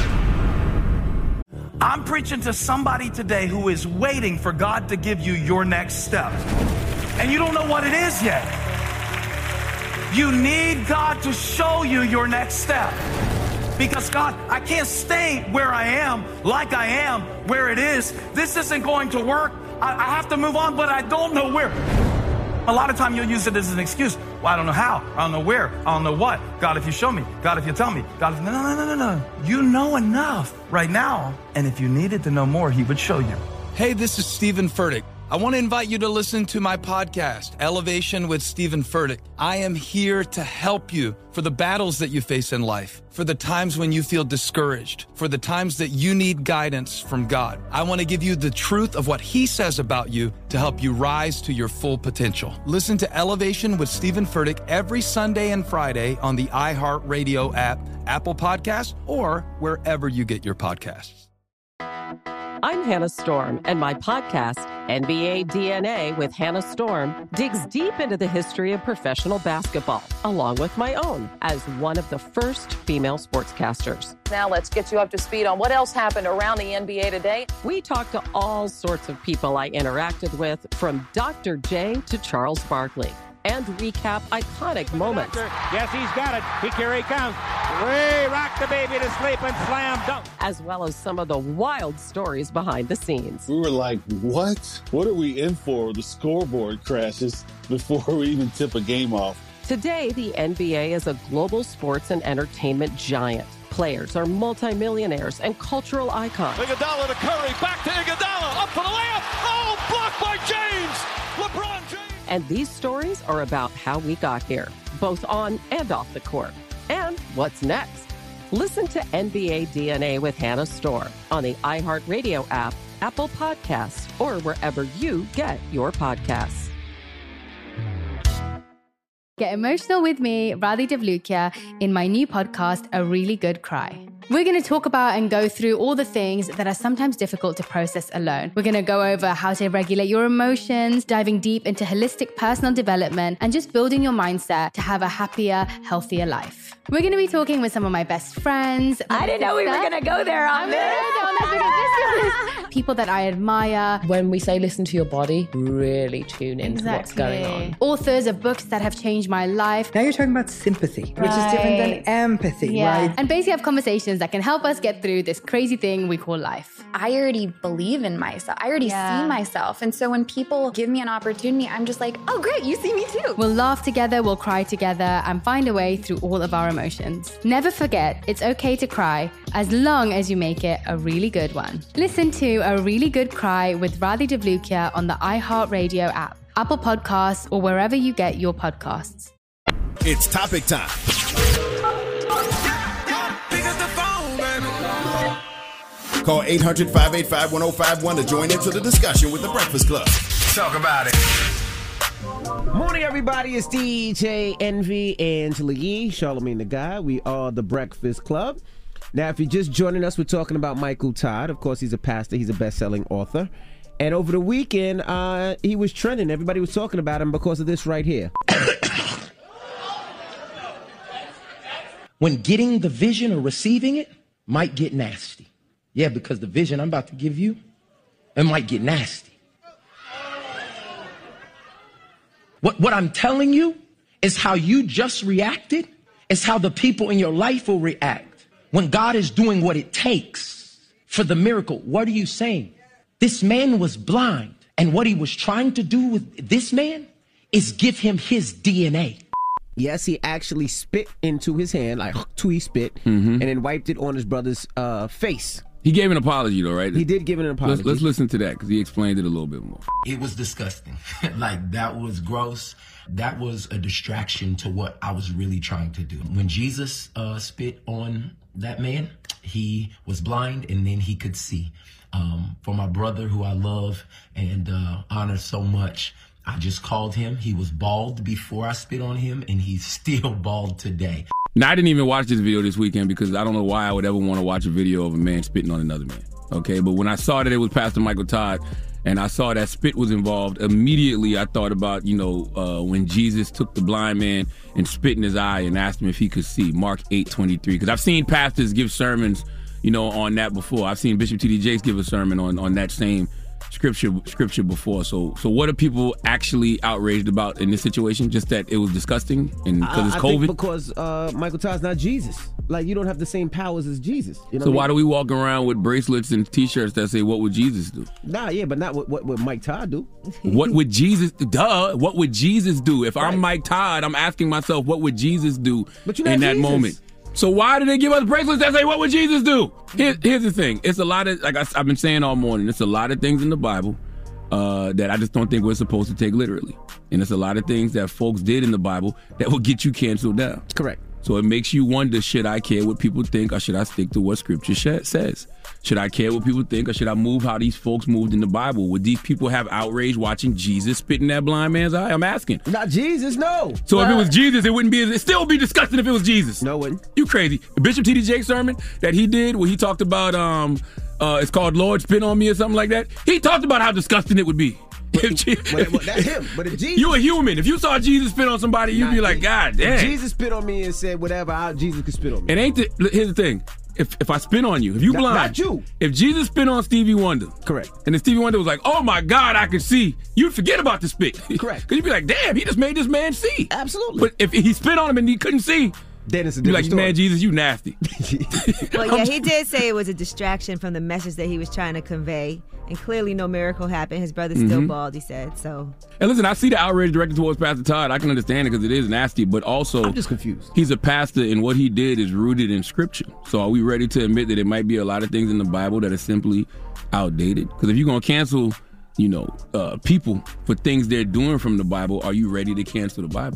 I'm preaching to somebody today who is waiting for God to give you your next step. And you don't know what it is yet. You need God to show you your next step. Because God, I can't stay where I am, like I am, where it is. This isn't going to work. I, I have to move on, but I don't know where. A lot of time you'll use it as an excuse. Well, I don't know how. I don't know where. I don't know what. God, if you show me. God, if you tell me. God, if... No, no, no, no, no. You know enough right now. And if you needed to know more, he would show you.
Hey, this is Stephen Furtick. I want to invite you to listen to my podcast, Elevation with Stephen Furtick. I am here to help you for the battles that you face in life, for the times when you feel discouraged, for the times that you need guidance from God. I want to give you the truth of what he says about you to help you rise to your full potential. Listen to Elevation with Stephen Furtick every Sunday and Friday on the iHeartRadio app, Apple Podcasts, or wherever you get your podcasts.
I'm Hannah Storm, and my podcast, N B A D N A with Hannah Storm, digs deep into the history of professional basketball, along with my own, as one of the first female sportscasters.
Now let's get you up to speed on what else happened around the N B A today.
We talk to all sorts of people I interacted with, from Doctor J to Charles Barkley, and recap iconic moments.
Yes, he's got it. He, here he comes. Way rock the baby to sleep and slam dunk.
As well as some of the wild stories behind the scenes.
We were like, what? What are we in for? The scoreboard crashes before we even tip a game off.
Today, the N B A is a global sports and entertainment giant. Players are multimillionaires and cultural icons.
Iguodala to Curry, back to Iguodala, up for the layup. Oh, blocked by James. LeBron James.
And these stories are about how we got here. both on and off the court. And what's next? Listen to N B A D N A with Hannah Storm on the iHeartRadio app, Apple Podcasts, or wherever you get your podcasts.
Get emotional with me, Radhi Devlukia, in my new podcast, A Really Good Cry. We're going to talk about and go through all the things that are sometimes difficult to process alone. We're going to go over how to regulate your emotions, diving deep into holistic personal development, and just building your mindset to have a happier, healthier life. We're going to be talking with some of my best friends.
I didn't know we were going to go there on this.
People that I admire.
When we say listen to your body, really tune into exactly. what's going on.
Authors of books that have changed my life.
Now you're talking about sympathy,
right.
which is different than empathy,
yeah.
right?
And basically have conversations that can help us get through this crazy thing we call life.
I already believe in myself. I already yeah. see myself. And so when people give me an opportunity, I'm just like, oh, great, you see me too.
We'll laugh together, we'll cry together, and find a way through all of our emotions. Never forget, it's okay to cry as long as you make it a really good one. Listen to A Really Good Cry with Radhi Devlukia on the iHeartRadio app, Apple Podcasts, or wherever you get your podcasts.
It's topic time. Call eight hundred, five eight five, one oh five one to join into the discussion with The Breakfast Club.
Talk about it.
Morning, everybody. It's D J Envy, Angela Yee, Charlamagne the Guy. We are The Breakfast Club. Now, if you're just joining us, we're talking about Michael Todd. Of course, he's a pastor. He's a best-selling author. And over the weekend, uh, he was trending. Everybody was talking about him because of this right here.
When getting the vision or receiving it might get nasty. Yeah, because the vision I'm about to give you, it might get nasty. What, what I'm telling you is how you just reacted is how the people in your life will react. When God is doing what it takes for the miracle, what are you saying? This man was blind, and what he was trying to do with this man is give him his D N A.
Yes, he actually spit into his hand, like twee spit,
mm-hmm.
and then wiped it on his brother's uh, face.
He gave an apology, though, right?
He did give an apology.
Let's, let's listen to that, because he explained it a little bit more.
It was disgusting. Like, that was gross. That was a distraction to what I was really trying to do. When Jesus uh, spit on that man, he was blind, and then he could see. Um, for my brother, who I love and uh, honor so much, I just called him. He was bald before I spit on him, and he's still bald today.
Now, I didn't even watch this video this weekend because I don't know why I would ever want to watch a video of a man spitting on another man. Okay, but when I saw that it was Pastor Michael Todd and I saw that spit was involved, immediately I thought about, you know, uh, when Jesus took the blind man and spit in his eye and asked him if he could see, Mark eight twenty-three. Because I've seen pastors give sermons, you know, on that before. I've seen Bishop T D Jakes give a sermon on, on that same scripture scripture before. So so what are people actually outraged about in this situation? Just that it was disgusting and because it's
I
COVID?
Think because uh, Michael Todd's not Jesus. Like, you don't have the same powers as Jesus. You know
so
what
why
I mean?
do we walk around with bracelets and T-shirts that say, what would Jesus do?
Nah, yeah, but not what, what would Mike Todd do.
What would Jesus do? Duh. What would Jesus do? If right. I'm Mike Todd, I'm asking myself, what would Jesus do
but you're not
in that
Jesus.
moment? So why do they give us bracelets that say, what would Jesus do? Here, here's the thing. It's a lot of, like I, I've been saying all morning, it's a lot of things in the Bible uh, that I just don't think we're supposed to take literally. And it's a lot of things that folks did in the Bible that will get you canceled down.
Correct.
So it makes you wonder, should I care what people think or should I stick to what Scripture sh- says? Should I care what people think or should I move how these folks moved in the Bible? Would these people have outrage watching Jesus spit in that blind man's eye? I'm asking.
Not Jesus, no.
So
but...
if it was Jesus, it wouldn't be, it still would be disgusting if it was Jesus.
No, it wouldn't.
You crazy. The Bishop T D Jakes sermon that he did where he talked about, um, uh, it's called Lord Spit on Me or something like that. He talked about how disgusting it would be.
But, but, but that's him. But if Jesus,
you a human. If you saw Jesus spit on somebody, you'd be like, God damn.
If Jesus spit on me and said whatever, I, Jesus could spit on me.
It ain't the, here's the thing. If if I spit on you, if you
not,
blind,
not you.
If Jesus spit on Stevie Wonder,
correct,
and then Stevie Wonder was like, "Oh my God, I could see," you'd forget about the spit,
correct?
Because you'd be like, "Damn, he just made this man see."
Absolutely.
But if he spit on him and he couldn't see,
then it's a
different
different
like,
story.
Man, Jesus, you nasty.
Well, yeah, he did say it was a distraction from the message that he was trying to convey. And clearly no miracle happened. His brother's still
mm-hmm.
bald, he said. So.
And listen, I see the outrage directed towards Pastor Todd. I can understand it because it is nasty, but also
I'm just confused.
He's a pastor and what he did is rooted in Scripture. So are we ready to admit that there might be a lot of things in the Bible that are simply outdated? Because if you're going to cancel, you know, uh, people for things they're doing from the Bible, are you ready to cancel the Bible?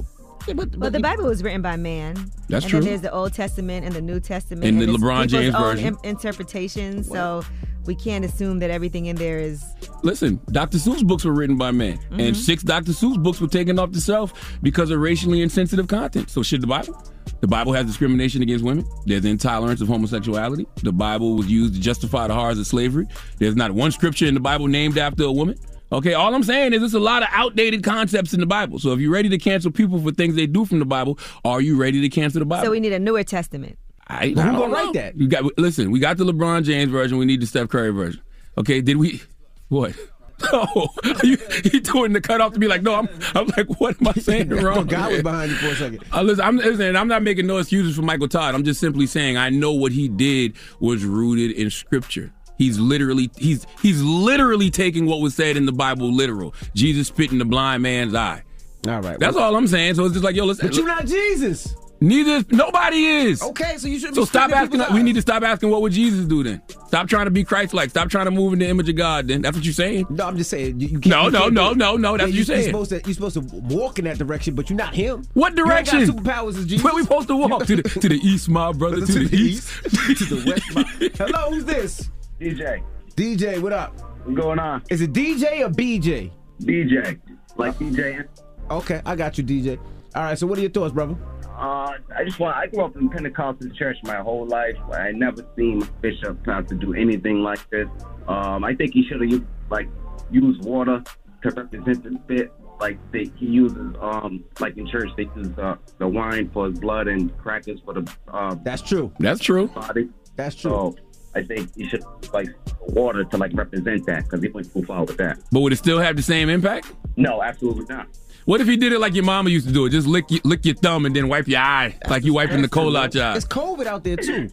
Yeah, but, but the Bible was written by man.
That's
and
true.
And then there's the Old Testament and the New Testament.
And the
it's
LeBron
people's
James
own
version.
Im- interpretations. So we can't assume that everything in there is.
Listen, Doctor Seuss books were written by men,
Mm-hmm.
and six Doctor Seuss books were taken off the shelf because of racially insensitive content. So should the Bible? The Bible has discrimination against women. There's intolerance of homosexuality. The Bible was used to justify the horrors of slavery. There's not one scripture in the Bible named after a woman. Okay, all I'm saying is there's a lot of outdated concepts in the Bible. So if you're ready to cancel people for things they do from the Bible, are you ready to cancel the Bible?
So we need a newer testament.
I,
Who
I
gonna
don't
write
know.
that?
You got listen. We got the LeBron James version. We need the Steph Curry version. Okay, did we? What? Oh, you, he doing the cutoff to be like, no, I'm. I'm like, what am I saying wrong?
God was behind you for a second.
Uh, listen, I'm, listen, I'm not making no excuses for Michael Todd. I'm just simply saying I know what he did was rooted in Scripture. He's literally he's he's literally taking what was said in the Bible literal. Jesus spit in the blind man's eye.
All right,
that's all I'm saying. So it's just like, yo, listen.
But you're not Jesus.
Neither nobody is.
Okay, so you should.
So
be
stop
spitting in
asking.
people's
We
eyes.
need to stop asking what would Jesus do then. Stop trying to be Christ-like. Stop trying to move in the image of God. Then that's what you're saying.
No, I'm just saying. You, you can't,
No,
you
no,
can't
no,
do it.
no, no. That's
Yeah,
what you're
you,
saying.
You're supposed to. You're supposed to walk in that direction, but you're not him.
What direction?
You ain't got superpowers as Jesus.
Where we supposed to walk? to the to the east, my brother. To, the, east.
to the west. My, hello, who's this?
D J.
D J, what up?
What's going on?
Is it D J or B J?
D J. Like D J.
Okay, I got you, D J. All right, so what are your thoughts, brother?
Uh, I just want. I grew up in Pentecostal church my whole life. I never seen bishop have to do anything like this. Um, I think he should have used like used water to represent the spit. Like they, he uses um like in church they use uh, the wine for his blood and crackers for the. Uh,
That's true.
That's true.
Body.
That's true.
So I think he should like water to like represent that because he went too far with that.
But would it still have the same impact?
No, absolutely not.
What if he did it like your mama used to do it? Just lick, lick your thumb and then wipe your eye like you wiping the coal out your eye.
It's COVID out there too.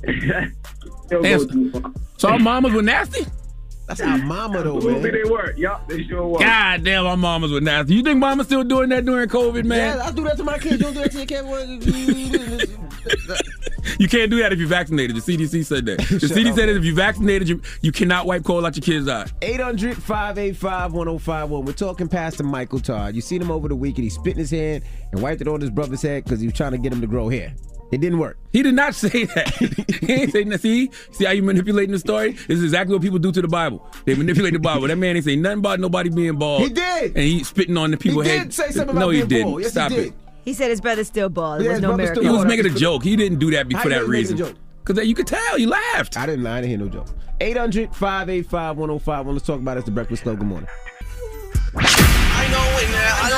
And so, so our mamas were nasty?
That's our mama though,
Absolutely
man.
they were. Yup, they sure were.
God damn, our mamas were nasty. You think mama's still doing that during COVID, man?
Yeah, I do that to my kids. You don't do that to your kids.
You can't do that if you're vaccinated. The C D C said that. The
Shut
C D C
up,
said
man.
that if you're vaccinated, you, you cannot wipe coal out your kid's eye.
eight hundred, five eight five, one oh five one. We're talking Pastor Michael Todd. You seen him over the weekend. He spit in his hand and wiped it on his brother's head because he was trying to get him to grow hair. It didn't work.
He did not say that. He ain't say that. See, see how you manipulating the story? This is exactly what people do to the Bible. They manipulate the Bible. That man ain't say nothing about nobody being bald.
He did.
And he spitting on the people's
He
head.
did say something about
No, he
being
didn't.
bald. Yes, he
Stop
did.
it.
He said his brother's still bald.
Yeah,
There was
his
no
brother's
miracle.
still
He was
bald.
making a joke. He didn't do that
How
for
you
that
making a
reason.
joke?
Because you could tell. He laughed.
I didn't lie. I didn't hear no joke. eight hundred, five eight five, one oh five one. Let's talk about it. It's the Breakfast Club. Good morning.
I know when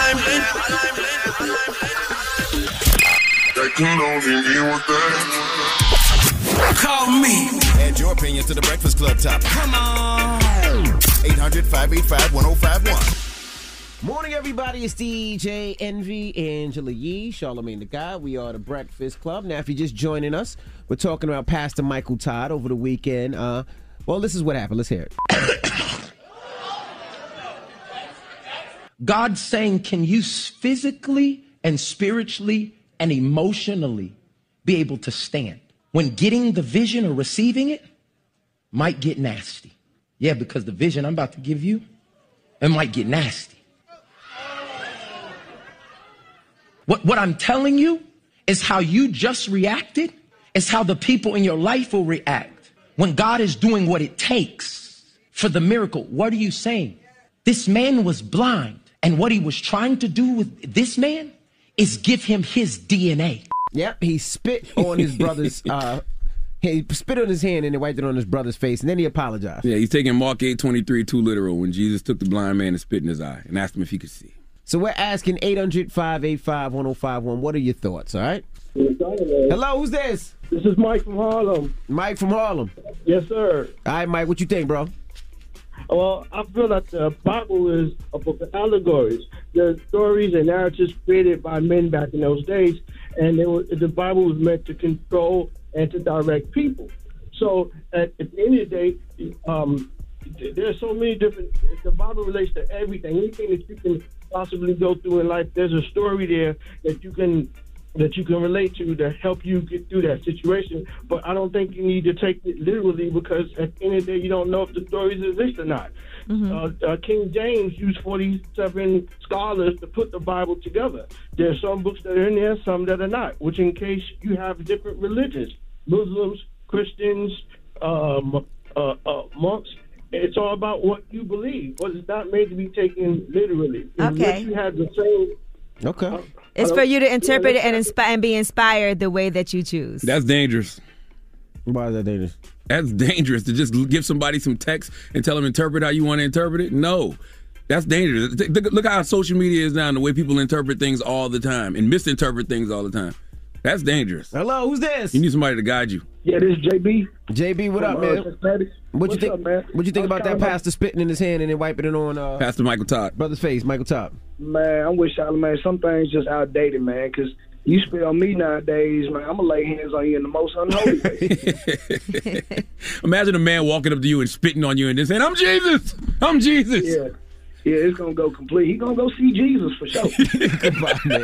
that can only mean with that. Call me.
Add your opinion to the Breakfast Club topic. Come on. eight hundred, five eight five, one oh five one.
Morning, everybody. It's D J Envy, Angela Yee, Charlamagne the God. We are the Breakfast Club. Now, if you're just joining us, we're talking about Pastor Michael Todd over the weekend. Uh, well, this is what happened. Let's hear it.
God's saying, can you physically and spiritually and emotionally be able to stand when getting the vision or receiving it might get nasty? Yeah, because the vision I'm about to give you, it might get nasty. What, what I'm telling you is how you just reacted is how the people in your life will react when God is doing what it takes for the miracle. What are you saying? This man was blind, and what he was trying to do with this man is give him his D N A.
Yep, he spit on his brother's, uh, he spit on his hand and then wiped it on his brother's face, and then he apologized.
Yeah, he's taking Mark eight twenty-three too literal when Jesus took the blind man and spit in his eye and asked him if he could see.
So we're asking eight hundred, five eight five, one oh five one. What are your thoughts, all right? Hello, who's this?
This is Mike from Harlem.
Mike from Harlem.
Yes, sir.
All right, Mike, what you think, bro?
Well, I feel that the Bible is a book of allegories. They're stories and narratives created by men back in those days, and they were, the Bible was meant to control and to direct people. So at, at the end of the day, um, there's so many different, the Bible relates to everything. Anything that you can possibly go through in life, there's a story there that you can that you can relate to to help you get through that situation. But I don't think you need to take it literally, because at the end of the day, you don't know if the stories exist or not. Mm-hmm. Uh, uh, King James used forty-seven scholars to put the Bible together. There are some books that are in there, some that are not, which in case you have different religions, Muslims, Christians, um, uh, uh, monks, it's all about what you believe, but it's not made to be taken literally.
Okay.
You have the same...
Okay.
Uh,
It's for you to interpret it and, inspi- and be inspired the way that you choose.
That's dangerous.
Why is that dangerous?
That's dangerous to just give somebody some text and tell them interpret how you want to interpret it. No, that's dangerous. Look how social media is now and the way people interpret things all the time and misinterpret things all the time. That's dangerous.
Hello, who's this?
You need somebody to guide you.
Yeah, this is J B.
J B, what
From,
up,
uh,
man?
Cincinnati.
What you
What's
think?
up, man?
What you think
I was
about that
kinda-
pastor spitting in his hand and then wiping it on uh,
Pastor Michael Todd?
brother's face? Michael Todd.
Man, I'm with Charlamagne. Some things just outdated, man, because you spit on me nowadays, man, I'm going to lay hands on you in the most unholy way.
Imagine a man walking up to you and spitting on you and just saying, I'm Jesus. I'm Jesus.
Yeah. Yeah, it's going to go complete. He's going to go see Jesus for sure.
Goodbye, man.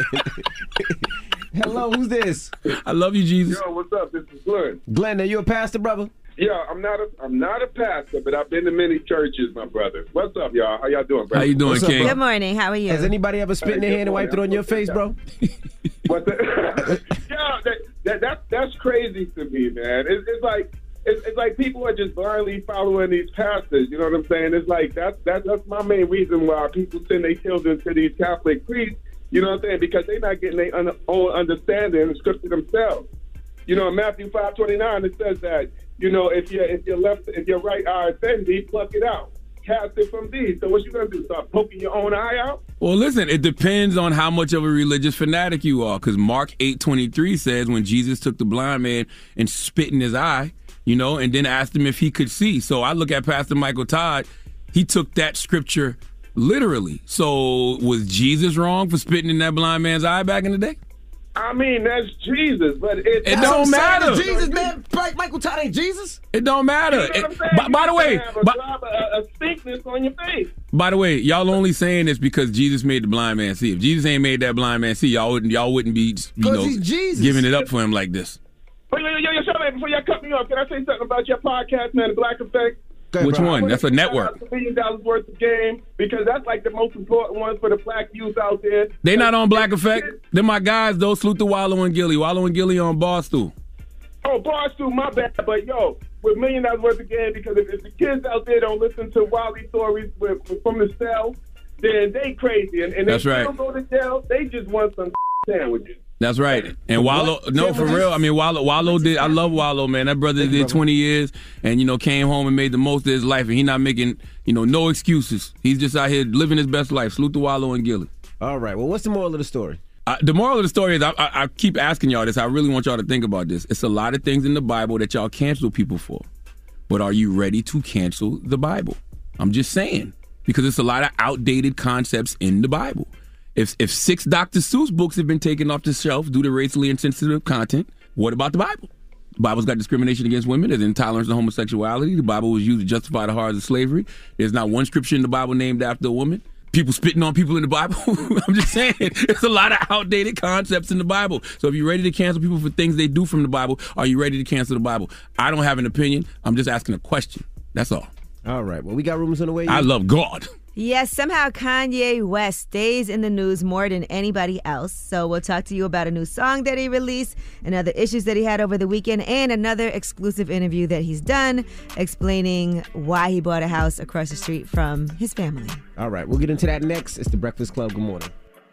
Hello, who's this?
I love you, Jesus.
Yo, what's up? This is Glenn.
Glenn, are you a pastor, brother?
Yeah, I'm not a I'm not a pastor, but I've been to many churches, my brother. What's up, y'all? How y'all doing, brother?
How you doing,
What's up,
King?
bro?
Good morning. How are you?
Has anybody ever spit in their
Hey,
hand and
good
wiped it on
morning.
your face, bro?
What's that? yeah, that, that that that's crazy to me, man. It's, it's like it's, it's like people are just blindly following these pastors. You know what I'm saying? It's like that's that's that's my main reason why people send their children to these Catholic priests. You know what I'm saying? Because they're not getting their un- own understanding of the scripture themselves. You know, in Matthew five twenty-nine, it says that, you know, if your if your left if your right eye offends thee, pluck it out, cast it from thee. So what you gonna do? Start poking your own eye out?
Well, listen, it depends on how much of a religious fanatic you are, because Mark eight twenty-three says when Jesus took the blind man and spit in his eye, you know, and then asked him if he could see. So I look at Pastor Michael Todd, he took that scripture literally. So was Jesus wrong for spitting in that blind man's eye back in the day?
I mean, that's Jesus, but it,
It don't matter.
Jesus, man. Michael Todd ain't Jesus.
It don't matter.
You know what I'm
It-
saying?
by, by the
You
way,
have a,
by,
drop, a, a sickness on your face.
by the way, y'all only saying this because Jesus made the blind man see. If Jesus ain't made that blind man see, y'all wouldn't y'all wouldn't be you know
he's Jesus.
giving it up for him like this.
But yo, yo, yo, shut up before y'all cut me off. Can I say something about your podcast, man, The Black Effect?
Which one? That's a network.
A million dollars worth of game, because that's like the most important one for the black youth out there.
They not on Black Effect. They're my guys though. Salute to Wallow and Gilly. Wallow and Gilly on Barstool.
Oh, Barstool, my bad. But yo, with million dollars worth of game, because if, if the kids out there don't listen to Wally stories with, with, from the cell, then they crazy, and, and they
That's
still
right.
go to jail. They just want some sandwiches.
That's right. And Wallow, no, for real. I mean, Wallow, Wallow did. I love Wallow, man. That brother did twenty years, and you know, came home and made the most of his life, and he not making, you know, no excuses. He's just out here living his best life. Salute to Wallow and Gilly.
All right. Well, what's the moral of the story?
Uh, the moral of the story is, I, I, I keep asking y'all this. I really want y'all to think about this. It's a lot of things in the Bible that y'all cancel people for, but are you ready to cancel the Bible? I'm just saying, because it's a lot of outdated concepts in the Bible. If if six Doctor Seuss books have been taken off the shelf due to racially insensitive content, what about the Bible? The Bible's got discrimination against women. There's intolerance to homosexuality. The Bible was used to justify the horrors of slavery. There's not one scripture in the Bible named after a woman. People spitting on people in the Bible. I'm just saying, there's a lot of outdated concepts in the Bible. So if you're ready to cancel people for things they do from the Bible, are you ready to cancel the Bible? I don't have an opinion. I'm just asking a question. That's all.
All right. Well, we got rumors on the way.
I love God.
Yes, somehow Kanye West stays in the news more than anybody else. So we'll talk to you about a new song that he released and other issues that he had over the weekend, and another exclusive interview that he's done explaining why he bought a house across the street from his family.
All right. We'll get into that next. It's The Breakfast Club. Good morning.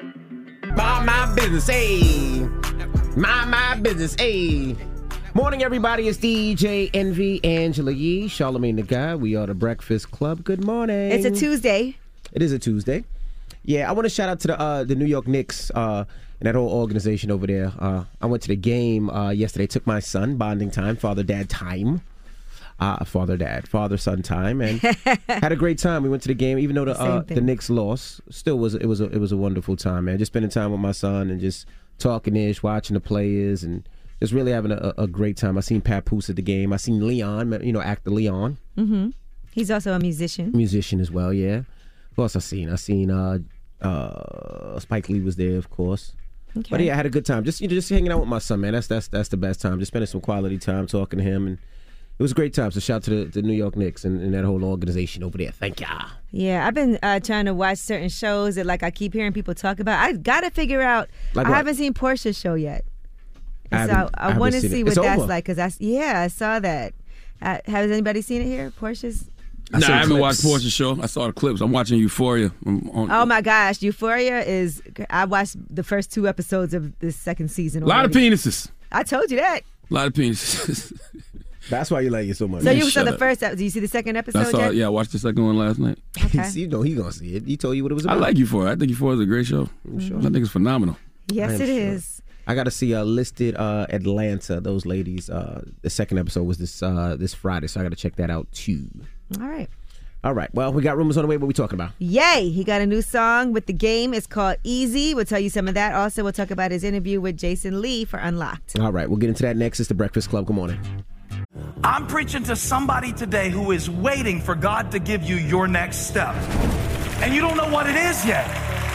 Mind my business, hey. Mind my business, hey. Morning, everybody. It's D J Envy, Angela Yee, Charlamagne the Guy. We are The Breakfast Club. Good morning.
It's a Tuesday.
It is a Tuesday. Yeah, I want to shout out to the uh, the New York Knicks uh, and that whole organization over there. Uh, I went to the game uh, yesterday. Took my son, bonding time, father-dad time. Uh, father-dad, father-son time, and had a great time. We went to the game, even though the uh, the Knicks lost. Still was it was a, it was a wonderful time, man. Just spending time with my son and just talking ish, watching the players, and just really having a, a great time. I seen Papoose at the game. I seen Leon, you know, actor Leon.
Mm-hmm. He's also a musician.
Musician as well, yeah. Who else I seen? I seen uh, uh, Spike Lee was there, of course.
Okay.
But yeah, I had a good time. Just you know, just hanging out with my son, man. That's that's that's the best time. Just spending some quality time talking to him, and it was a great time. So shout out to the, the New York Knicks and, and that whole organization over there. Thank y'all.
Yeah, I've been uh, trying to watch certain shows that like I keep hearing people talk about. I got to figure out.
Like
I
what?
haven't seen Portia's show yet.
I
And so
haven't-
I,
I haven't
want to
seen it.
see what
It's
that's
over.
like because I yeah I saw that. Uh, has anybody seen it here? Portia's.
Nah, I haven't watched Portia's show. I saw the clips. I'm watching Euphoria. I'm on,
Oh my gosh, Euphoria is. I watched the first two episodes of this second season.
a lot of
already.
penises.
I told you that.
A lot of penises.
That's why you like it so much.
So you saw
shut
the
up.
first episode. Did you see the second episode
I saw
yet?
it. Yeah, I watched the second one last night.
Okay.
you know he gonna see it. He told you what it was
I
about.
like Euphoria. I think Euphoria is a great show.
I'm sure.
I think it's phenomenal.
Yes,
I am
it
sure.
is.
I got to see uh, listed uh, Atlanta. Those ladies. Uh, the second episode was this uh, this Friday, so I got to check that out too.
All right.
All right. Well, we got rumors on the way. What we talking about?
Yay! He got a new song with the game. It's called Easy. We'll tell you some of that. Also, we'll talk about his interview with Jason Lee for Unlocked.
All right. We'll get into that next. It's the Breakfast Club. Good morning.
I'm preaching to somebody today who is waiting for God to give you your next step. And you don't know what it is yet.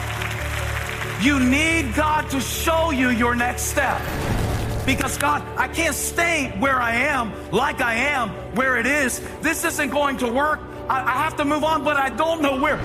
You need God to show you your next step. Because God, I can't stay where I am, like I am, where it is. This isn't going to work. I, I have to move on, but I don't know where.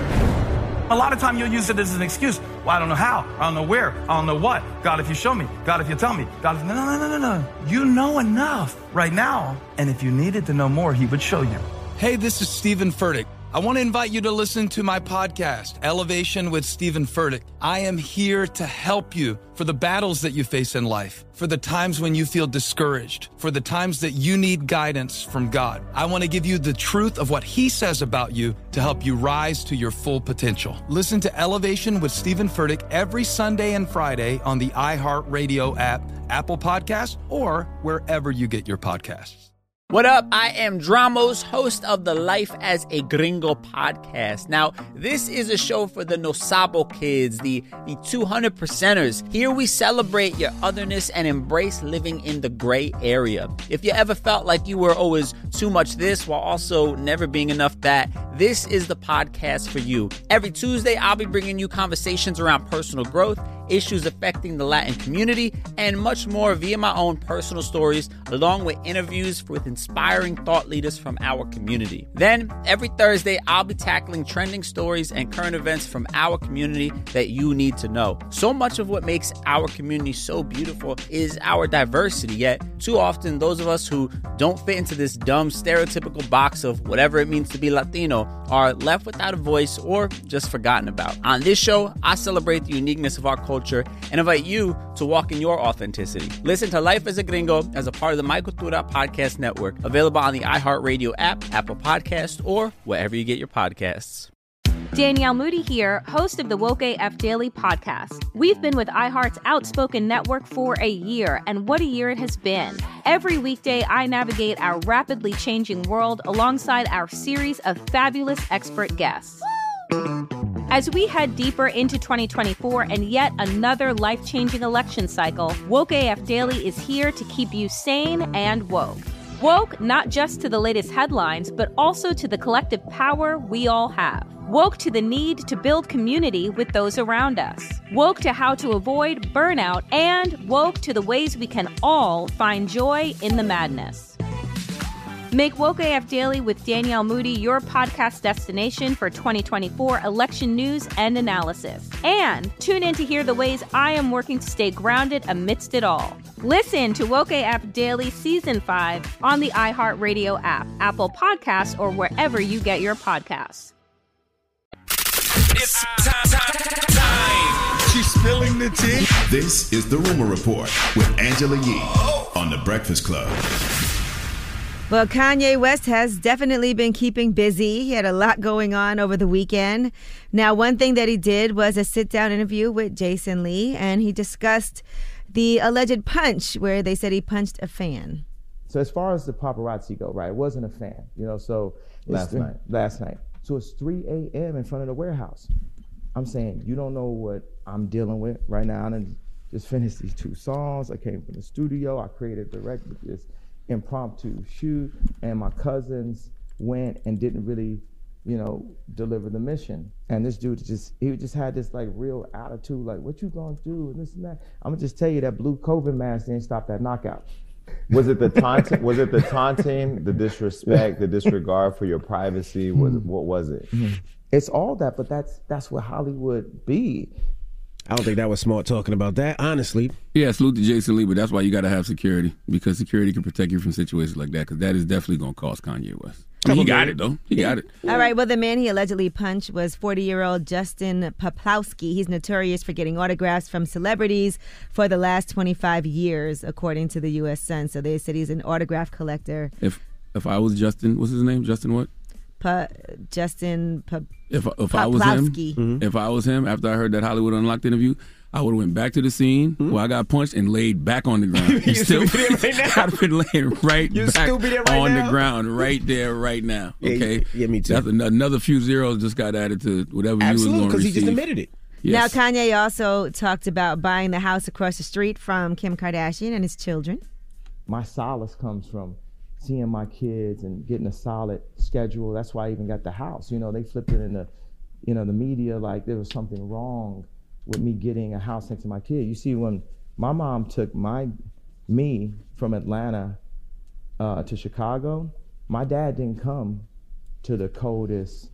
A lot of time you'll use it as an excuse. Well, I don't know how. I don't know where. I don't know what. God, if you show me. God, if you tell me. God, if... No, no, no, no, no. You know enough right now. And if you needed to know more, he would show you.
Hey, this is Stephen Furtick. I want to invite you to listen to my podcast, Elevation with Stephen Furtick. I am here to help you for the battles that you face in life, for the times when you feel discouraged, for the times that you need guidance from God. I want to give you the truth of what he says about you to help you rise to your full potential. Listen to Elevation with Stephen Furtick every Sunday and Friday on the iHeartRadio app, Apple Podcasts, or wherever you get your podcasts.
What up? I am Dramos, host of the Life as a Gringo podcast. Now, this is a show for the Nosabo kids, the, the two hundred percenters. Here we celebrate your otherness and embrace living in the gray area. If you ever felt like you were always too much this while also never being enough that, this is the podcast for you. Every Tuesday, I'll be bringing you conversations around personal growth, issues affecting the Latin community, and much more via my own personal stories, along with interviews with inspiring thought leaders from our community. Then, every Thursday, I'll be tackling trending stories and current events from our community that you need to know. So much of what makes our community so beautiful is our diversity, yet too often those of us who don't fit into this dumb stereotypical box of whatever it means to be Latino are left without a voice or just forgotten about. On this show, I celebrate the uniqueness of our culture and invite you to walk in your authenticity. Listen to Life as a Gringo as a part of the My Cultura Podcast Network, available on the iHeartRadio app, Apple Podcasts, or wherever you get your podcasts.
Danielle Moody here, host of the Woke A F Daily podcast. We've been with iHeart's Outspoken Network for a year, and what a year it has been. Every weekday, I navigate our rapidly changing world alongside our series of fabulous expert guests. As we head deeper into twenty twenty-four and yet another life-changing election cycle, Woke A F Daily is here to keep you sane and woke. Woke not just to the latest headlines, but also to the collective power we all have. Woke to the need to build community with those around us. Woke to how to avoid burnout, and woke to the ways we can all find joy in the madness. Make Woke A F Daily with Danielle Moody your podcast destination for twenty twenty-four election news and analysis. And tune in to hear the ways I am working to stay grounded amidst it all. Listen to Woke A F Daily Season five on the iHeartRadio app, Apple Podcasts, or wherever you get your podcasts.
It's time, time, time. She's spilling the tea.
This is The Rumor Report with Angela Yee on The Breakfast Club.
Well, Kanye West has definitely been keeping busy. He had a lot going on over the weekend. Now, one thing that he did was a sit-down interview with Jason Lee, and he discussed the alleged punch where they said he punched a fan.
So as far as the paparazzi go, right, it wasn't a fan, you know, so. Last th- night. Last night. So it's three a.m. in front of the warehouse. I'm saying, you don't know what I'm dealing with right now. I done just finished these two songs. I came from the studio. I created, directed this impromptu shoot, and my cousins went and didn't really you know, deliver the mission. And this dude just, he just had this like real attitude, like, what you gonna do, and this and that. I'm gonna just tell you that blue COVID mask didn't stop that knockout.
Was it the taunting? Was it the taunting, the disrespect, the disregard for your privacy? Was
Mm-hmm.
what was it?
Mm-hmm. It's all that, but that's that's what Hollywood be.
I don't think that was smart talking about that, honestly.
Yeah, salute to Jason Lee, but that's why you got to have security, because security can protect you from situations like that, because that is definitely going to cost Kanye West. I mean, he got it, though. He got it.
All right, well, the man he allegedly punched was forty-year-old Justin Poplowski. He's notorious for getting autographs from celebrities for the last twenty-five years, according to the U S Sun. So they said he's an autograph collector.
If if I was Justin, what's his name? Justin what?
Pa, Justin Pa,
If if I was him,
Poplowski.
if I was him, after I heard that Hollywood Unlocked interview, I would have went back to the scene
Mm-hmm.
where I got punched and laid back on the ground. And still,
right
I'd have been laying right
You
back
stupid right
on
now?
the ground, right there, right now.
Yeah,
Okay,
yeah, me too.
That's an- another few zeros just got added to whatever you was
Absolutely,
going to
because he
receive.
just admitted it.
Yes.
Now, Kanye also talked about buying the house across the street from Kim Kardashian and his children.
My solace comes from seeing my kids and getting a solid schedule. That's why I even got the house. You know, they flipped it in the, you know, the media like there was something wrong with me getting a house next to my kid. You see, when my mom took my me from Atlanta uh, to Chicago, my dad didn't come to the coldest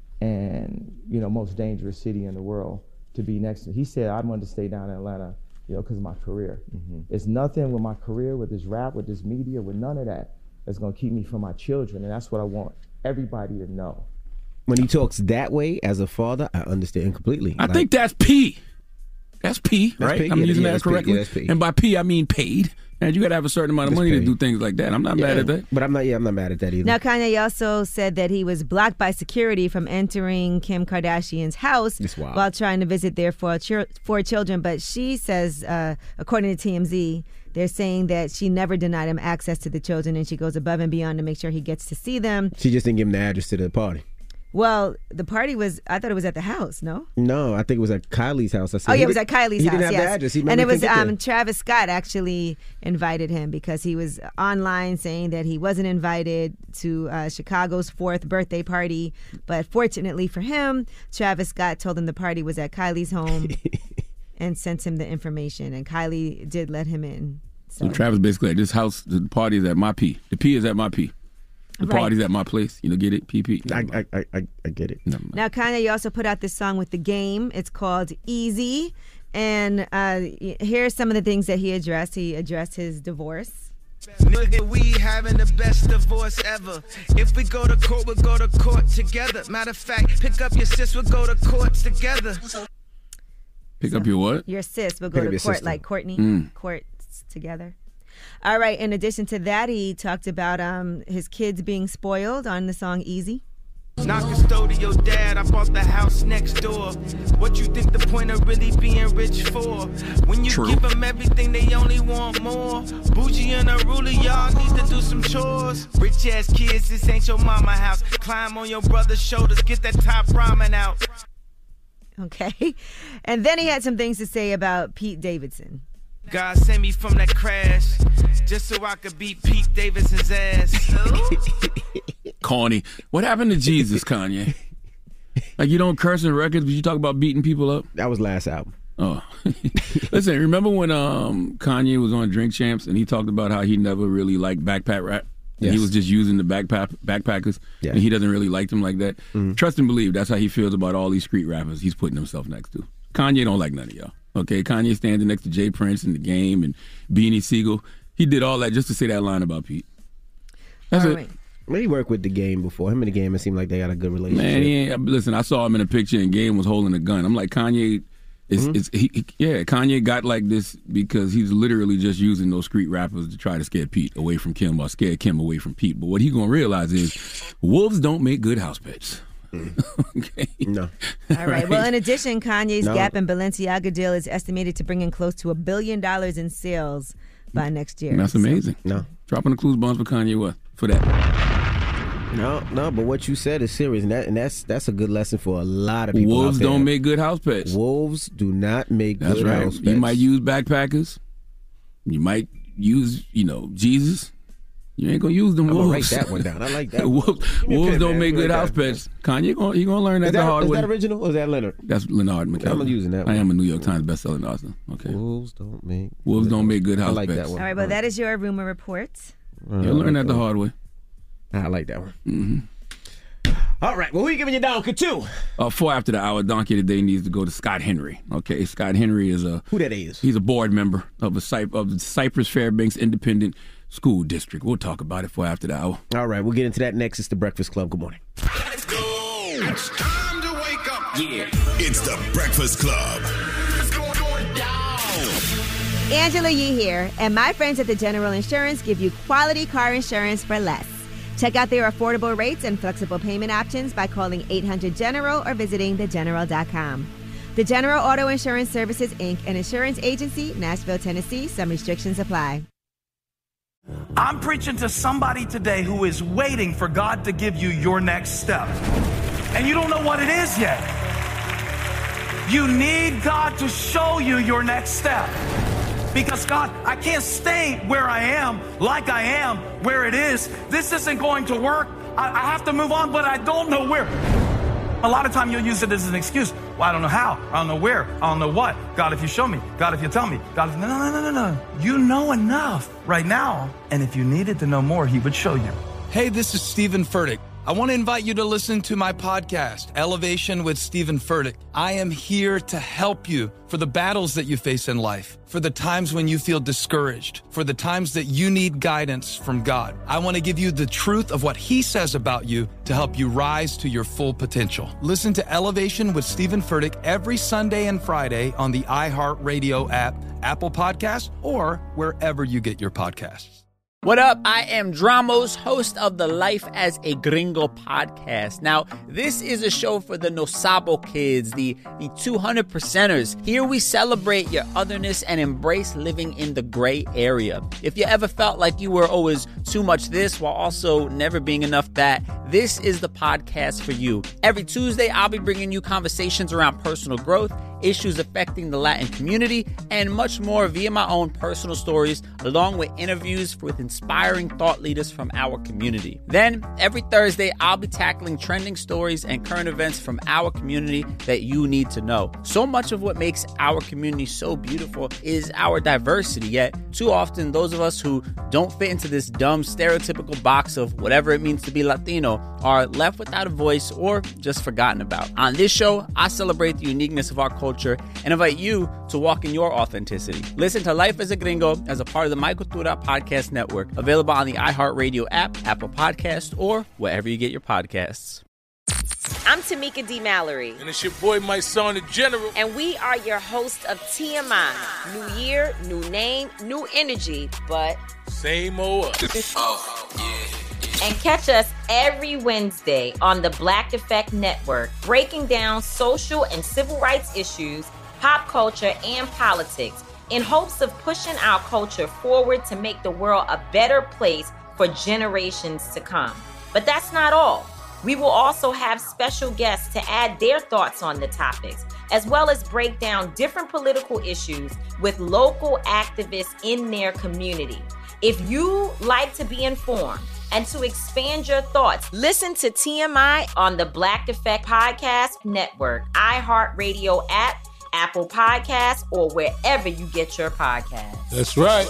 and, you know, most dangerous city in the world to be next to. He said, I wanted to stay down in Atlanta, you know, because of my career.
Mm-hmm.
It's nothing with my career, with this rap, with this media, with none of that that's going to keep me from my children. And that's what I want everybody to know.
When he talks that way as a father, I understand completely.
I think that's P. That's P,
That's
right?
P,
I'm
yeah,
using
yeah,
that
that's P,
correctly.
yeah, that's P.
And by P, I mean paid. And you got to have a certain amount of
That's
money to
paid.
do things like that. I'm not mad
Yeah,
at that.
But I'm not. Yeah, I'm not mad at that either.
Now, Kanye also said that he was blocked by security from entering Kim Kardashian's house
That's wild.
while trying to visit their four, chil- four children. But she says, uh, according to T M Z, they're saying that she never denied him access to the children, and she goes above and beyond to make sure he gets to see them.
She just didn't give him the address to the party.
Well, the party was, I thought it was at the house, no?
No, I think it was at Kylie's house. I said,
Oh,
he
yeah, it was
didn't-
at Kylie's
he
house,
didn't have
yes.
the address. He
and
remember
it was
couldn't get
um,
there.
Travis Scott actually invited him because he was online saying that he wasn't invited to uh, Chicago's fourth birthday party. But fortunately for him, Travis Scott told him the party was at Kylie's home and sent him the information. And Kylie did let him in.
So Travis basically, at this house, the party is at my P. The P is at my P. The
Right.
party's at my place. You know, get it? P P.
I, I, I, I get it.
Now, Kanye also put out this song with The Game. It's called Easy. And uh, here's some of the things that he addressed. He addressed his divorce.
Nigga, we having the best divorce ever. If we go to court, we'll go to court together. Matter of fact, pick up your sis, we'll go to court together.
Pick up your what?
Your sis will go
Pick up
to
your
court
sister.
like Courtney.
Mm.
Courts together. All right. In addition to that, he talked about um, his kids being spoiled on the song Easy.
Not custodial dad, I bought the house next door. What you think the point of really being rich for? When you
True.
give them everything, they only want more. Bougie and unruly, y'all need to do some chores. Rich ass kids, this ain't your mama house. Climb on your brother's shoulders, get that top ramen out.
Okay. And then he had some things to say about Pete Davidson.
God sent me from that crash just so I could beat Pete Davidson's ass.
Corny. What happened to Jesus, Kanye? Like, you don't curse in records, but you talk about beating people up?
That was last album.
Oh. Listen, remember when um, Kanye was on Drink Champs and he talked about how he never really liked backpack rap? And
Yes.
he was just using the backpack backpackers,
Yeah.
and he doesn't really like them like that.
Mhm.
Trust and believe, that's how he feels about all these street rappers he's putting himself next to. Kanye don't like none of y'all. Okay, Kanye standing next to Jay Prince in The Game and Beanie Siegel. He did all that just to say that line about Pete. That's
All
it.
right.
Well, he worked with The Game before. Him and The Game, it seemed like they had a good relationship.
Man, he ain't, listen, I saw him in a picture and Game was holding a gun. I'm like, Kanye is,
Mhm.
is he, he- yeah, Kanye got like this because he's literally just using those street rappers to try to scare Pete away from Kim or scare Kim away from Pete. But what he gonna realize is wolves don't make good house pets. Okay.
No.
All right. Well, in addition, Kanye's
No.
Gap and Balenciaga deal is estimated to bring in close to a billion dollars in sales by next year.
That's amazing.
No.
Dropping the clues bombs for Kanye West for that.
No, no, but what you said is serious, and, that, and that's that's a good lesson for a lot of people.
Wolves
out there.
don't make good house pets.
Wolves do not make
That's
good
right.
house pets.
You might use backpackers. You might use, you know, Jesus. You ain't gonna use them
I'm gonna
wolves.
write that one down. I like that.
wolves wolves
pen,
don't
man.
make good
Write
house
that.
pets. Kanye, gonna, you gonna learn that,
Is that,
the hard
is
way.
that original or is that Leonard?
That's Leonard McKelvey.
I'm using that one.
I am a New York Times bestselling author. Okay.
Wolves don't make.
Wolves don't make good house
I like
pets.
that one.
All right, well, that is your rumor report.
You'll learn that the hard way.
I like that one.
Mm-hmm.
All right, well, who you giving your donkey to?
Uh, four after the hour, donkey today needs to go to Scott Henry. Okay, Scott Henry is a
who that is.
He's a board member of a Cy- of the Cypress Fairbanks Independent School District. We'll talk about it for after the hour.
All right, we'll get into that next. It's the Breakfast Club. Good morning.
Let's go. It's time to wake up. Yeah. It's the Breakfast Club. It's going, going down.
Angela Yee here, and my friends at the General Insurance give you quality car insurance for less. Check out their affordable rates and flexible payment options by calling eight hundred General or visiting the general dot com. The General Auto Insurance Services, Incorporated, an insurance agency, Nashville, Tennessee. Some restrictions apply.
I'm preaching to somebody today who is waiting for God to give you your next step. And you don't know what it is yet. You need God to show you your next step. Because God, I can't stay where I am, like I am, where it is. This isn't going to work. I, I have to move on, but I don't know where. A lot of time you'll use it as an excuse. Well, I don't know how. I don't know where. I don't know what. God, if you show me. God, if you tell me. God, if... No, no, no, no, no. You know enough right now. And if you needed to know more, he would show you.
Hey, this is Stephen Furtick. I want to invite you to listen to my podcast, Elevation with Stephen Furtick. I am here to help you for the battles that you face in life, for the times when you feel discouraged, for the times that you need guidance from God. I want to give you the truth of what he says about you to help you rise to your full potential. Listen to Elevation with Stephen Furtick every Sunday and Friday on the iHeartRadio app, Apple Podcasts, or wherever you get your podcasts.
What up? I am Dramos, host of the Life as a Gringo podcast. Now, this is a show for the No Sabo kids, the, the two hundred percenters. Here we celebrate your otherness and embrace living in the gray area. If you ever felt like you were always too much this while also never being enough that, this is the podcast for you. Every Tuesday, I'll be bringing you conversations around personal growth, issues affecting the Latin community, and much more via my own personal stories, along with interviews with inspiring thought leaders from our community. Then, every Thursday, I'll be tackling trending stories and current events from our community that you need to know. So much of what makes our community so beautiful is our diversity, yet too often those of us who don't fit into this dumb stereotypical box of whatever it means to be Latino are left without a voice or just forgotten about. On this show, I celebrate the uniqueness of our culture and invite you to walk in your authenticity. Listen to Life as a Gringo as a part of the My Cultura Podcast Network, available on the iHeartRadio app, Apple Podcasts, or wherever you get your podcasts.
I'm Tamika D. Mallory.
And it's your boy, my son, the General.
And we are your hosts of T M I. New year, new name, new energy, but...
same old us. Oh, yeah.
And catch us every Wednesday on the Black Effect Network, breaking down social and civil rights issues, pop culture, and politics, in hopes of pushing our culture forward to make the world a better place for generations to come. But that's not all. We will also have special guests to add their thoughts on the topics, as well as break down different political issues with local activists in their community. If you like to be informed and to expand your thoughts, listen to T M I on the Black Effect Podcast Network, iHeartRadio app, Apple Podcasts, or wherever you get your podcasts.
That's right.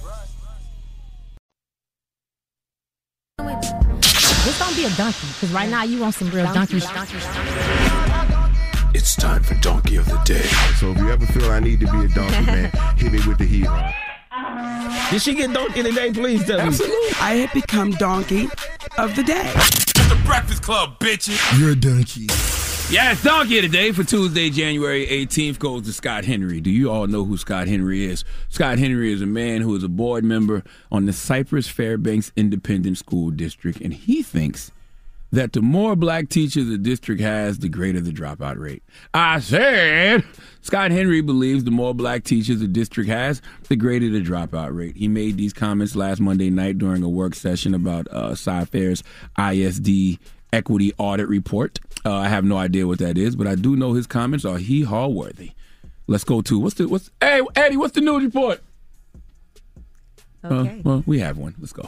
Just don't be a donkey, because right now you want some real donkey. donkey.
It's time for Donkey of the Day. So if you ever feel I need to be a donkey, man, hit me with the heel.
Did she get donkey today? Please tell me.
Absolutely. I have become donkey of the day.
It's the Breakfast Club, bitches.
You're a donkey.
Yes, donkey of the day for Tuesday, January eighteenth goes to Scott Henry. Do you all know who Scott Henry is? Scott Henry is a man who is a board member on the Cypress Fairbanks Independent School District, and he thinks that the more black teachers the district has, the greater the dropout rate. I said, Scott Henry believes the more black teachers the district has, the greater the dropout rate. He made these comments last Monday night during a work session about uh, Cy-Fair's I S D Equity Audit Report. Uh, I have no idea what that is, but I do know his comments are hee-haw worthy. Let's go to, what's the, what's, hey, Eddie, what's the news report?
Okay.
Uh, well, we have one. Let's go.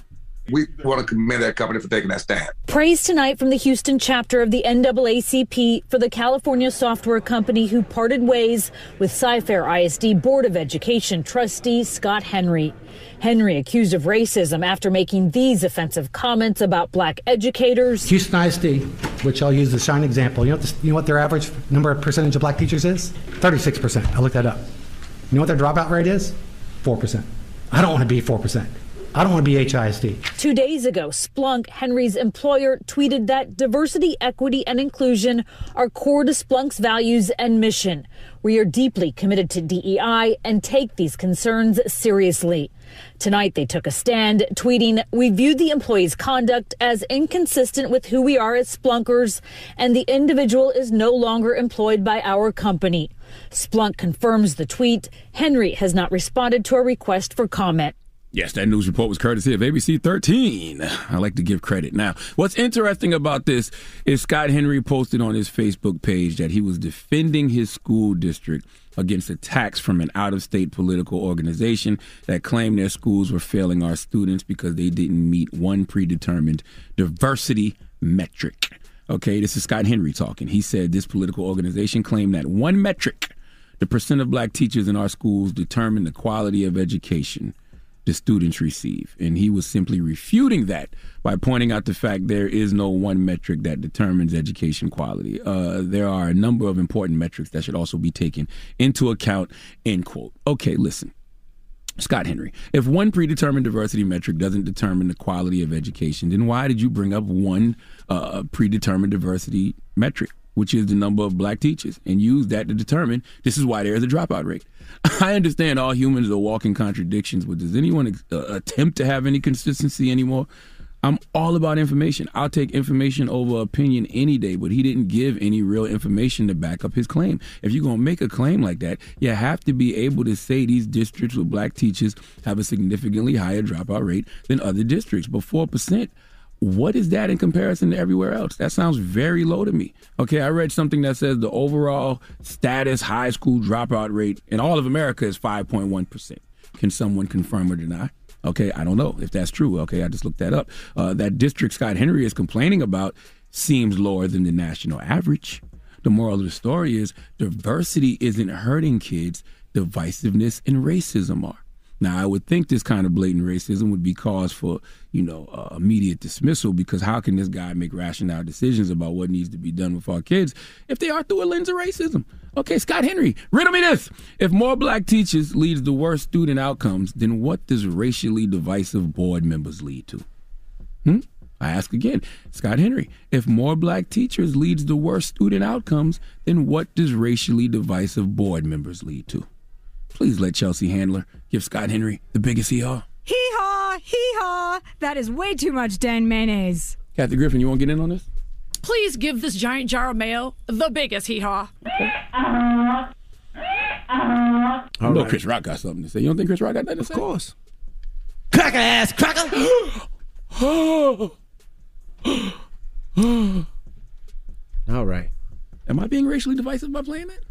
we want to commend that company for taking that stand.
Praise tonight from the Houston chapter of the N double A C P for the California software company who parted ways with Cy-Fair I S D Board of Education trustee Scott Henry. Henry accused of racism after making these offensive comments about black educators.
Houston I S D, which I'll use as a shining example. You know what, this, you know what their average number of percentage of black teachers is? thirty-six percent. I looked that up. You know what their dropout rate is? four percent. I don't want to be four percent. I don't want to be H I S D.
Two days ago, Splunk, Henry's employer, tweeted that diversity, equity, and inclusion are core to Splunk's values and mission. We are deeply committed to D E I and take these concerns seriously. Tonight, they took a stand, tweeting, "We view the employee's conduct as inconsistent with who we are as Splunkers, and the individual is no longer employed by our company." Splunk confirms the tweet. Henry has not responded to a request for comment.
Yes, that news report was courtesy of A B C thirteen. I like to give credit. Now, what's interesting about this is Scott Henry posted on his Facebook page that he was defending his school district against attacks from an out-of-state political organization that claimed their schools were failing our students because they didn't meet one predetermined diversity metric. Okay, this is Scott Henry talking. He said this political organization claimed that one metric, the percent of black teachers in our schools, determined the quality of education the students receive. And he was simply refuting that by pointing out the fact there is no one metric that determines education quality. Uh, there are a number of important metrics that should also be taken into account, end quote. Okay, listen. Scott Henry, if one predetermined diversity metric doesn't determine the quality of education, then why did you bring up one uh, predetermined diversity metric, which is the number of black teachers, and use that to determine this is why there is a dropout rate? I understand all humans are walking contradictions, but does anyone uh, attempt to have any consistency anymore? I'm all about information. I'll take information over opinion any day, but he didn't give any real information to back up his claim. If you're going to make a claim like that, you have to be able to say these districts with black teachers have a significantly higher dropout rate than other districts. But four percent, what is that in comparison to everywhere else? That sounds very low to me. Okay, I read something that says the overall status high school dropout rate in all of America is five point one percent. Can someone confirm or deny? Okay, I don't know if that's true. Okay, I just looked that up. Uh, that district Scott Henry is complaining about seems lower than the national average. The moral of the story is diversity isn't hurting kids. Divisiveness and racism are. Now, I would think this kind of blatant racism would be cause for, you know, uh, immediate dismissal, because how can this guy make rational decisions about what needs to be done with our kids if they are through a lens of racism? Okay, Scott Henry, riddle me this. If more black teachers leads to worse student outcomes, then what does racially divisive board members lead to? Hmm? I ask again, Scott Henry, if more black teachers leads to worse student outcomes, then what does racially divisive board members lead to? Please let Chelsea Handler give Scott Henry the biggest hee-haw.
Hee-haw, hee-haw. That is way too much Dan mayonnaise.
Kathy Griffin, you want to get in on this?
Please give this giant jar of mayo the biggest hee-haw.
I know right. Chris Rock got something to say. You don't think Chris Rock got that to say?
Of course.
Cracker ass cracker.
All right.
Am I being racially divisive by playing that?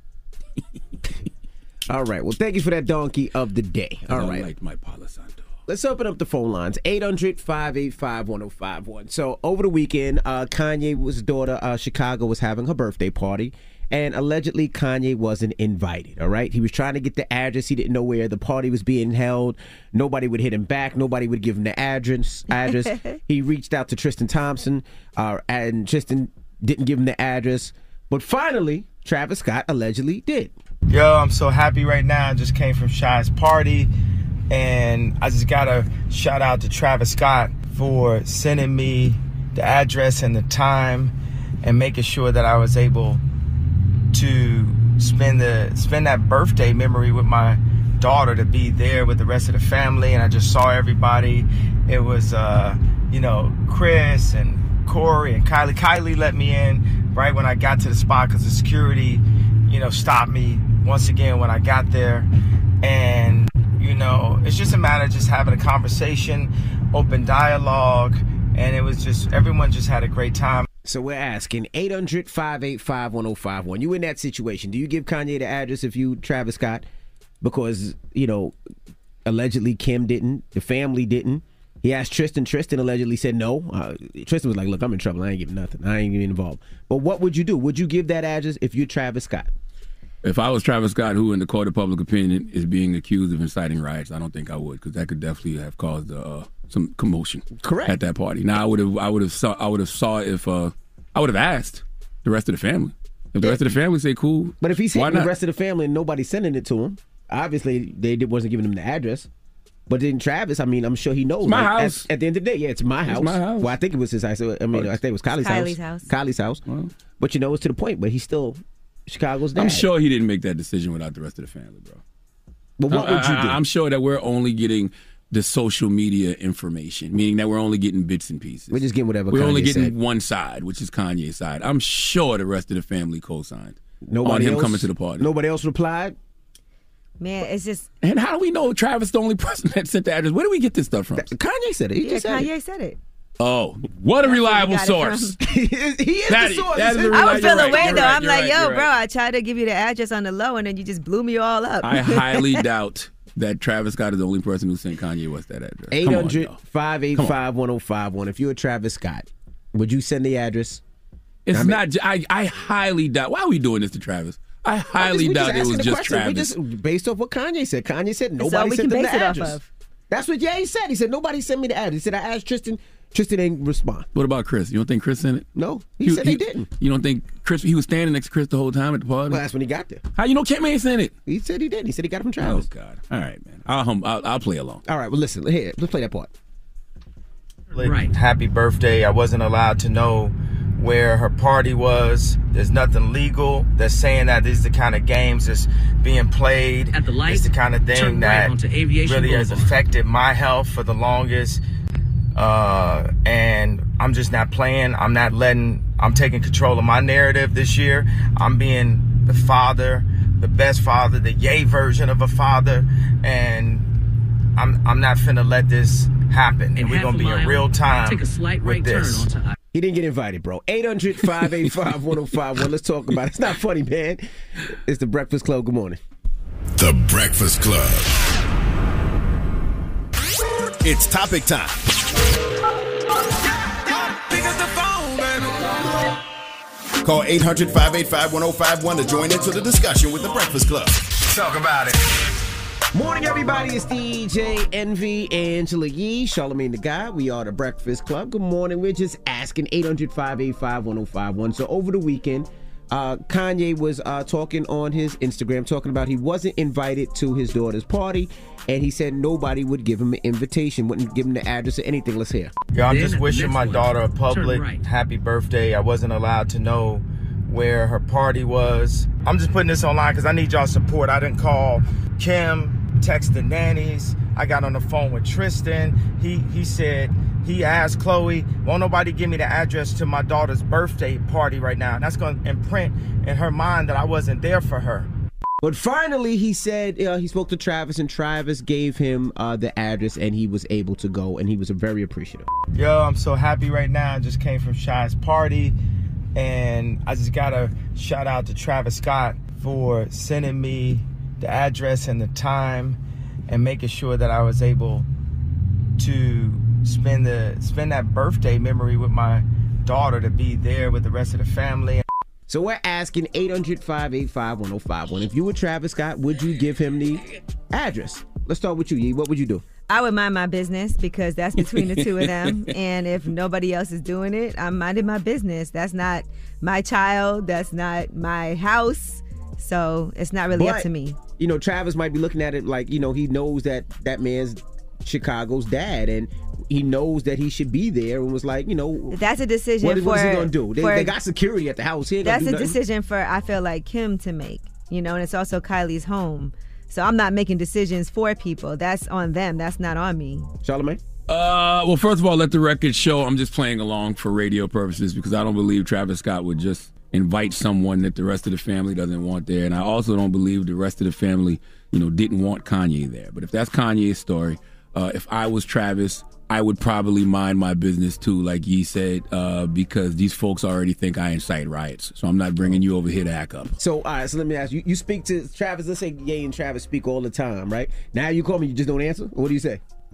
All right. Well, thank you for that donkey of the day. All
I
right.
like my Palo Santo.
Let's open up the phone lines. eight hundred, five eight five, one oh five one. So over the weekend, uh, Kanye's daughter, uh, Chicago, was having her birthday party. And allegedly, Kanye wasn't invited, all right? He was trying to get the address. He didn't know where the party was being held. Nobody would hit him back. Nobody would give him the address. address. He reached out to Tristan Thompson, uh, and Tristan didn't give him the address. But finally, Travis Scott allegedly did.
Yo, I'm so happy right now. I just came from Shy's party, and I just got to shout out to Travis Scott for sending me the address and the time and making sure that I was able to spend the spend that birthday memory with my daughter, to be there with the rest of the family. And I just saw everybody. It was, uh, you know, Chris and Corey and Kylie. Kylie let me in right when I got to the spot because the security, you know, stopped me once again when I got there. And, you know, it's just a matter of just having a conversation, open dialogue. And it was just, everyone just had a great time.
So we're asking eight hundred, five eight five, one oh five one. You in that situation. Do you give Kanye the address if you Travis Scott? Because, you know, allegedly Kim didn't. The family didn't. He asked Tristan. Tristan allegedly said no. Uh, Tristan was like, look, I'm in trouble. I ain't giving nothing. I ain't getting involved. But what would you do? Would you give that address if you're Travis Scott?
If I was Travis Scott, who in the court of public opinion is being accused of inciting riots, I don't think I would, because that could definitely have caused uh, some commotion.
Correct.
At that party. Now I would have, I would have saw, I would have saw if uh, I would have asked the rest of the family. If the rest of the family say cool,
but if he's
why
hitting
not?
the rest of the family and nobody's sending it to him, obviously they did- wasn't giving him the address. But then Travis, I mean, I'm sure he knows.
It's my
like,
house.
At, at the end of the day, yeah, it's my house.
It's my house.
Well, I think it was his house. I mean, I think it was Kylie's,
Kylie's
house.
house.
Kylie's house.
Well.
But you know, it's to the point. But he's still Chicago's dad.
I'm sure he didn't make that decision without the rest of the family, bro.
But what
I,
would you do?
I, I'm sure that we're only getting the social media information, meaning that we're only getting bits and pieces.
We're just getting whatever
We're
Kanye
only getting
said.
one side, which is Kanye's side. I'm sure the rest of the family co-signed
Nobody
on him
else,
coming to the party.
Nobody else replied.
Man, it's just
And how do we know Travis the only person that sent the address? Where do we get this stuff from?
Kanye said it. He
yeah,
just said
Kanye
it.
said it.
Oh, what a reliable
got it
source.
he is
That
the
is-
source.
that is a
I
reliable-
would feel
you're
the
right,
way
you're
though.
right,
I'm
you're
like,
right,
yo,
you're
bro,
right.
I tried to give you the address on the low, and then you just blew me all up.
I highly doubt that Travis Scott is the only person who sent Kanye West that address.
eight
Come on,
hundred,
y'all.
five eight five, one oh five one. If you're Travis Scott, would you send the address?
It's
I mean-
not. j- I, I highly doubt. Why are we doing this to Travis? I highly
We
doubt it
asking
was
the
just
question. We
Travis.
just based off what Kanye said. Kanye said
That's all
nobody
we
sent
can
them the
base it off
address.
of.
That's what Ye said. He said nobody sent me the address. He said I asked Tristan. Tristan ain't respond.
What about Chris? You don't think Chris sent it?
No, he, said he didn't.
You don't think Chris? He was standing next to Chris the whole time at the party.
Well, that's when he got there.
How you know Kim ain't sent it?
He said he did. He said he got it from
Oh
Travis.
God! All right, man. I'll hum, I'll, I'll play along.
All right. Well, listen. Here, let's play that part.
Right. Happy birthday. I wasn't allowed to know where her party was. There's nothing legal. They're saying that these are the kind of games that's being played. At the light, it's the kind of thing
turn
that
right onto Aviation
really has
Boulevard.
affected my health for the longest. Uh, and I'm just not playing. I'm not letting, I'm taking control of my narrative this year. I'm being the father, the best father, the Ye version of a father. And I'm I'm not finna let this happen. And we're
half
gonna
a
be in
mile,
real time
take a slight
with
right
this.
turn onto I-
He didn't get invited, bro. eight hundred, five eight five, one oh five one. Let's talk about it. It's not funny, man. It's the Breakfast Club. Good morning.
The Breakfast Club. It's topic time. Call eight hundred, five eight five, one oh five one to join into the discussion with the Breakfast Club.
Talk about it.
Morning, everybody. It's D J Envy, Angela Yee, Charlamagne the Guy. We are the Breakfast Club. Good morning. We're just asking eight hundred, five eight five, one oh five one. So over the weekend, uh, Kanye was uh, talking on his Instagram, talking about he wasn't invited to his daughter's party, and he said nobody would give him an invitation, wouldn't give him the address or anything. Let's hear.
Yeah, I'm
Then
just
the
wishing
next
my
one,
daughter a
turn
public
right.
happy birthday. I wasn't allowed to know where her party was. I'm just putting this online because I need y'all support. I didn't call Kim, text the nannies. I got on the phone with Tristan. He he said, he asked Chloe, won't nobody give me the address to my daughter's birthday party right now? And that's going to imprint in her mind that I wasn't there for her.
But finally, he said uh, he spoke to Travis, and Travis gave him uh, the address, and he was able to go, and he was very appreciative.
Yo, I'm so happy right now. I just came from Shy's party, and I just got to shout out to Travis Scott for sending me the address and the time and making sure that I was able to spend the spend that birthday memory with my daughter, to be there with the rest of the family.
So we're asking eight hundred, five eight five, one oh five one. If you were Travis Scott, would you give him the address? Let's start with you, Yee. What would you do?
I would mind my business because that's between the two of them. And if nobody else is doing it, I'm minding my business. That's not my child. That's not my house. So it's not really
But,
up to me.
You know, Travis might be looking at it like, you know, he knows that that man's Chicago's dad, and he knows that he should be there, and was like, you know,
That's a decision
what,
for.
what is he gonna do? They,
for-
they got security at the house. He ain't gonna
That's
do
a
nothing.
decision for, I feel like, Kim to make. You know, and it's also Kylie's home. So I'm not making decisions for people. That's on them. That's not on me.
Charlamagne?
Uh, well, first of all, let the record show I'm just playing along for radio purposes, because I don't believe Travis Scott would just invite someone that the rest of the family doesn't want there. And I also don't believe the rest of the family, you know, didn't want Kanye there. But if that's Kanye's story, uh, if I was Travis, I would probably mind my business too, like Yee said, uh, because these folks already think I incite riots. So I'm not bringing you over here to act up.
So, all right, so let me ask you. You speak to Travis. Let's say Ye and Travis speak all the time, right? Now you call me, you just don't answer? What do you say?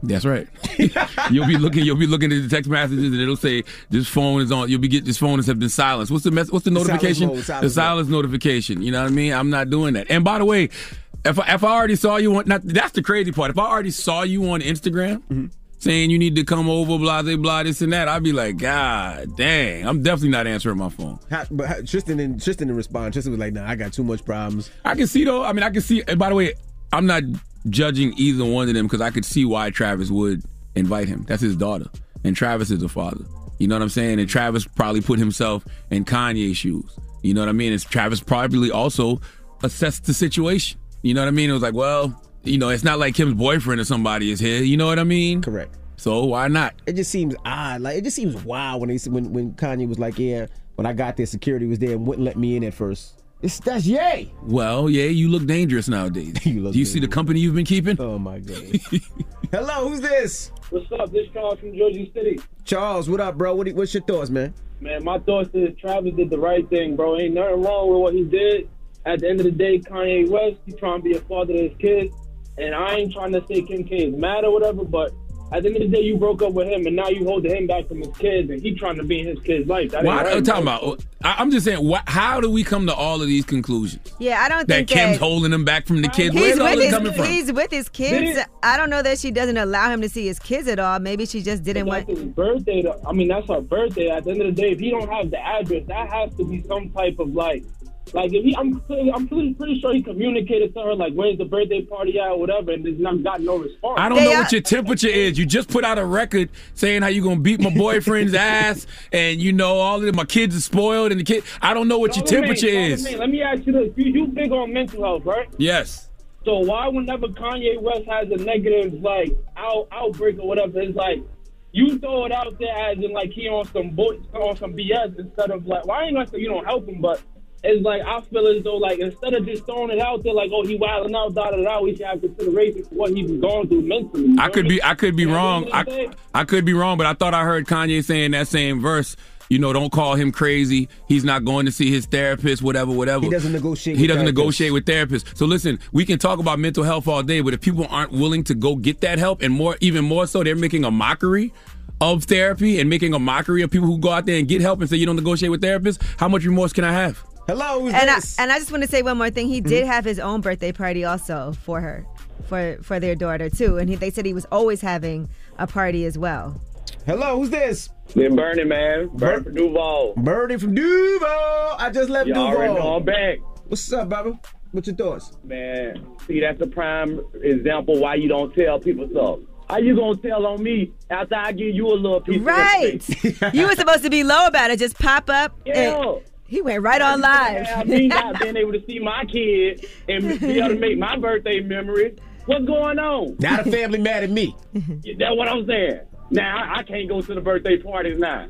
That's right. you'll be looking. You'll be looking at the text messages, and it'll say this phone is on. You'll be get this phone has been silenced. What's the mess? What's the notification?
Silence mode, silence
the silence
mode.
notification. You know what I mean? I'm not doing that. And by the way, if I, if I already saw you on, not, that's the crazy part. If I already saw you on Instagram
Mm-hmm.
saying you need to come over, blah blah blah, this and that, I'd be like, God dang, I'm definitely not answering my phone.
How, but how, Tristan didn't, Tristan didn't respond. Tristan was like, nah, I got too much problems.
I can see though. I mean, I can see. And by the way, I'm not judging either one of them because I could see why Travis would invite him. That's his daughter, and Travis is a father. You know what I'm saying? And Travis probably put himself in Kanye's shoes. You know what I mean? And Travis probably also assessed the situation. You know what I mean? It was like, well, you know, it's not like Kim's boyfriend or somebody is here. You know what I mean?
Correct.
So why not?
It just seems odd. Like it just seems wild when they when when Kanye was like, yeah, when I got there, security was there and wouldn't let me in at first. It's that's Ye.
Well, yeah, you look dangerous nowadays. you look Do you dangerous. See the company you've been keeping?
Oh my God. Hello, who's this?
What's up? This Charles from Jersey City.
Charles, what up, bro? What do, what's your thoughts, man?
Man, my thoughts is Travis did the right thing, bro. Ain't nothing wrong with what he did. At the end of the day, Kanye West, he trying to be a father to his kids. And I ain't trying to say Kim K is mad or whatever, but at the end of the day, you broke up with him, and now you holding him back from his kids, and he trying to be in his kid's life. That
Why,
ain't right,
I'm talking
bro.
about. I- I'm just saying, what, how do we come to all of these conclusions?
Yeah, I don't
That
think
Kim's
that
holding him back from the kids.
he's
Where's all
with
this
his,
coming from?
he's with his kids. I don't know that she doesn't allow him to see his kids at all. Maybe she just didn't
That's
want.
his birthday. Though. I mean, that's her birthday. At the end of the day, if he don't have the address, that has to be some type of like, like if he, I'm, I'm pretty, pretty sure he communicated to her like, where's the birthday party at, or whatever, and there's not got no response.
I don't know what your temperature is. You just put out a record saying how you gonna beat my boyfriend's ass, and you know all of it. My kids are spoiled, and the kid. I don't know what your temperature is.
Let me ask you this: you, you big on mental health, right?
Yes.
So why, whenever Kanye West has a negative like out, outbreak or whatever, it's like you throw it out there as in like he on some bull, on some B S instead of like. Well, I ain't gonna say you don't help him, but it's like I feel as though like instead of just throwing it out there like, oh, he wilding out, da da da, we should have consideration for what he's going through mentally. You know
I could
what
be. I could be
mean?
wrong.
At the end of the
I, I could be wrong, but I thought I heard Kanye saying that same verse. You know, don't call him crazy. He's not going to see his therapist, whatever, whatever.
He doesn't negotiate
He
with
doesn't
therapists.
negotiate with therapists. So listen, we can talk about mental health all day, but if people aren't willing to go get that help, and more, even more so, they're making a mockery of therapy and making a mockery of people who go out there and get help and say you don't negotiate with therapists. How much remorse can I have?
Hello, who's
And I,
this?
and I just want to say one more thing. He did have his own birthday party also for her, for for their daughter too. And he, they said he was always having a party as well.
Hello, who's this?
Then Bernie, man. Bernie from Duval.
Bernie from Duval. I just left
You
Duval.
already know I'm back.
What's up, Baba? What's your thoughts?
Man, see, that's a prime example why you don't tell people stuff. How you gonna tell on me after I give you a little piece
Right.
of space?
You were supposed to be low about it. Just pop up.
Yeah.
And he went right on live.
Yeah, me not being able to see my kid and be able to make my birthday memories. What's going on?
Now the family mad at me.
That's what I'm saying. Now I, I can't go to the birthday parties now.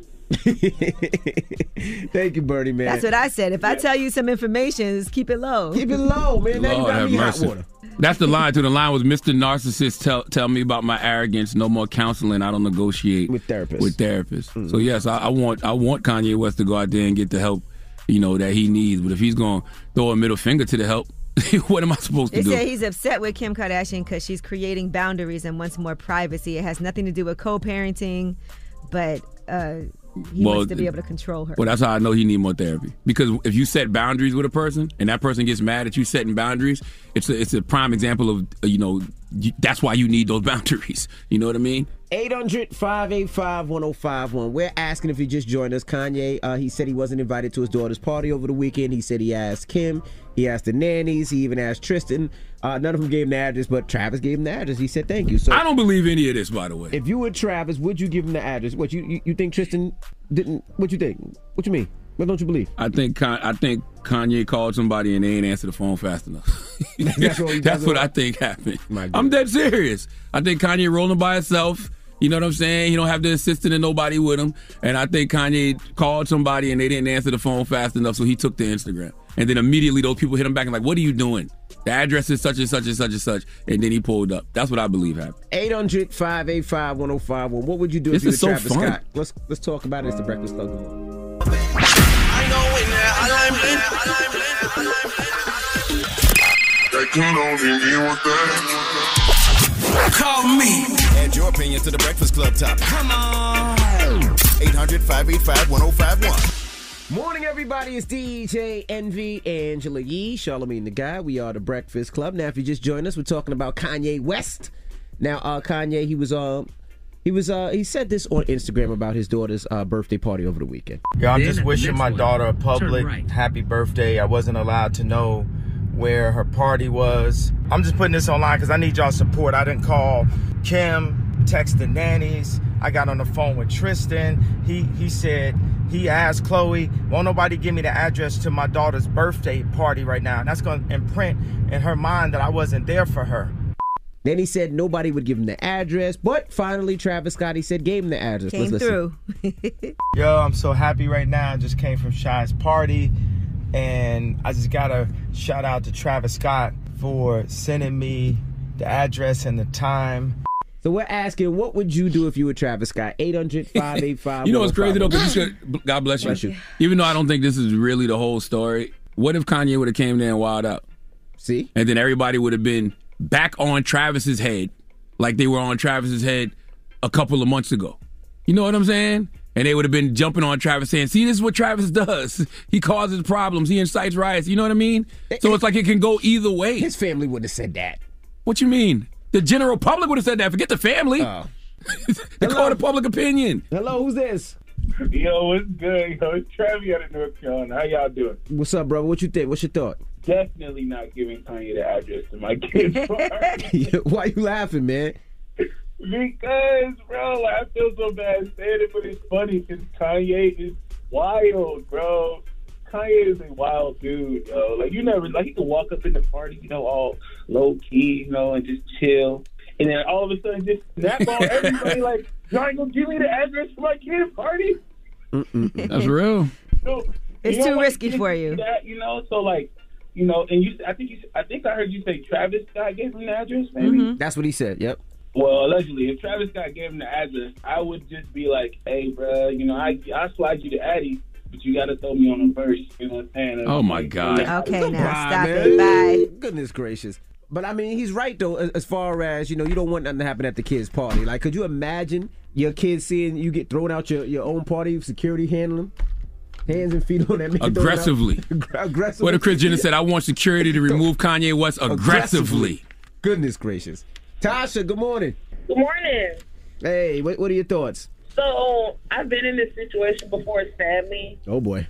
Thank you, Bernie, man.
That's what I said. If I tell you some information, just keep it low.
Keep it low, man. Now you
Lord
got
have
me hot
mercy.
water.
That's the line to the line was Mister Narcissist tell tell me about my arrogance. No more counseling. I don't negotiate
with therapists.
With therapists. So yes, I, I want I want Kanye West to go out there and get the help, you know, that he needs. But if he's gonna throw a middle finger to the help, what am I supposed
They
to do?
say he's upset with Kim Kardashian because she's creating boundaries and wants more privacy. It has nothing to do with co-parenting, but uh, he
Well,
wants to be able to control her.
Well, that's how I know he need more therapy. Because if you set boundaries with a person and that person gets mad at you setting boundaries, it's a, it's a prime example of, uh, you know, you, that's why you need those boundaries. You know what I mean?
eight hundred, five eight five, one oh five one. We're asking if you just joined us. Kanye, uh, he said he wasn't invited to his daughter's party over the weekend. He said he asked Kim. He asked the nannies. He even asked Tristan. Uh, none of them gave him the address, but Travis gave him the address. He said thank you. So
I don't believe any of this, by the way.
if you were Travis, would you give him the address? What, you, you, you think Tristan didn't? What you think? What you mean? What don't you believe?
I think Con- I think Kanye called somebody and they ain't answer the phone fast enough.
That's what, he-
That's what I think happened. I'm dead serious. I think Kanye rolling by himself. You know what I'm saying? He don't have the assistant and nobody with him. And I think Kanye called somebody and they didn't answer the phone fast enough, so he took to Instagram. And then immediately those people hit him back and like, what are you doing? The address is such and such and such and such. And then he pulled up. That's what I believe happened.
eight hundred, five eight five, one oh five one. What would you do
This
if you were
is so
Travis
fun.
Scott? Let's let's talk about it. It's the Breakfast Club.
That can only mean one thing.
Call me.
Add your opinion to the Breakfast Club topic.
Come on.
eight hundred, five eight five, one oh five one.
Morning, everybody. It's D J Envy, Angela Yee, Charlamagne the Guy. We are the Breakfast Club. Now, if you just joined us, we're talking about Kanye West. Now, uh, Kanye, he was uh, he was uh, he said this on Instagram about his daughter's uh, birthday party over the weekend.
Yeah, I'm just wishing my daughter a public happy birthday. I wasn't allowed to know where her party was. I'm just putting this online because I need y'all support. I didn't call Kim, text the nannies. I got on the phone with Tristan. He he said, he asked Chloe, won't nobody give me the address to my daughter's birthday party right now? And that's going to imprint in her mind that I wasn't there for her.
Then he said nobody would give him the address, but finally Travis Scott, he said, gave him the address.
Came
Let's
through.
Yo, I'm so happy right now. I just came from Shy's party, and I just got to shout out to Travis Scott for sending me the address and the time.
So we're asking, what would you do if you were Travis Scott? eight hundred, five eight five,
You know what's crazy though? Because you should, God bless you.
Bless you.
Even though I don't think this is really the whole story, what if Kanye would have came there and wild out?
See?
And then everybody would have been back on Travis's head like they were on Travis's head a couple of months ago. You know what I'm saying? And they would have been jumping on Travis saying, see, this is what Travis does. He causes problems. He incites riots. You know what I mean? So it's like it can go either way.
His family would have said that.
What you mean? The general public would have said that. Forget the family.
Oh.
The court of public opinion.
Hello, who's this?
Yo, what's good? Yo, it's Travis out of North Carolina. How y'all doing?
What's up, brother? What you think? What's your thought?
Definitely not giving Kanye the address to my kid's party.
Why you laughing, man?
Because, bro, like, I feel so bad saying it, but it's funny because Kanye is wild, bro. Kanye is a wild dude, yo. Like, you never, like, he can walk up in the party, you know, all low key, you know, and just chill. And then all of a sudden just snap on everybody, like, y'all ain't gonna give me the address for my kid's party?
Mm-mm.
That's real.
So,
It's
you know
too
what,
risky for you.
That, you know, so, like, you know, and you, I think you, I think I heard you say Travis Scott gave him the address, maybe?
Mm-hmm.
That's what he said, yep.
Well, allegedly, if Travis Scott gave him the address, I would just be like, hey, bro, you know, I, I slide you to Addy, but you got to throw me on a verse. You know what I'm saying?
Oh, my God.
Okay, now
Bye,
stop
man.
it. Bye.
Goodness gracious. But, I mean, he's right, though, as, as far as, you know, you don't want nothing to happen at the kid's party. Like, could you imagine your kids seeing you get thrown out your, your own party, security handling? Hands and feet on that man.
Aggressively.
Aggressively.
What if Kris Jenner said, I want security to remove Kanye West aggressively?
Goodness gracious. Tasha, good morning.
Good morning.
Hey, what, what are your thoughts?
So, I've been in this situation before, sadly.
Oh, boy.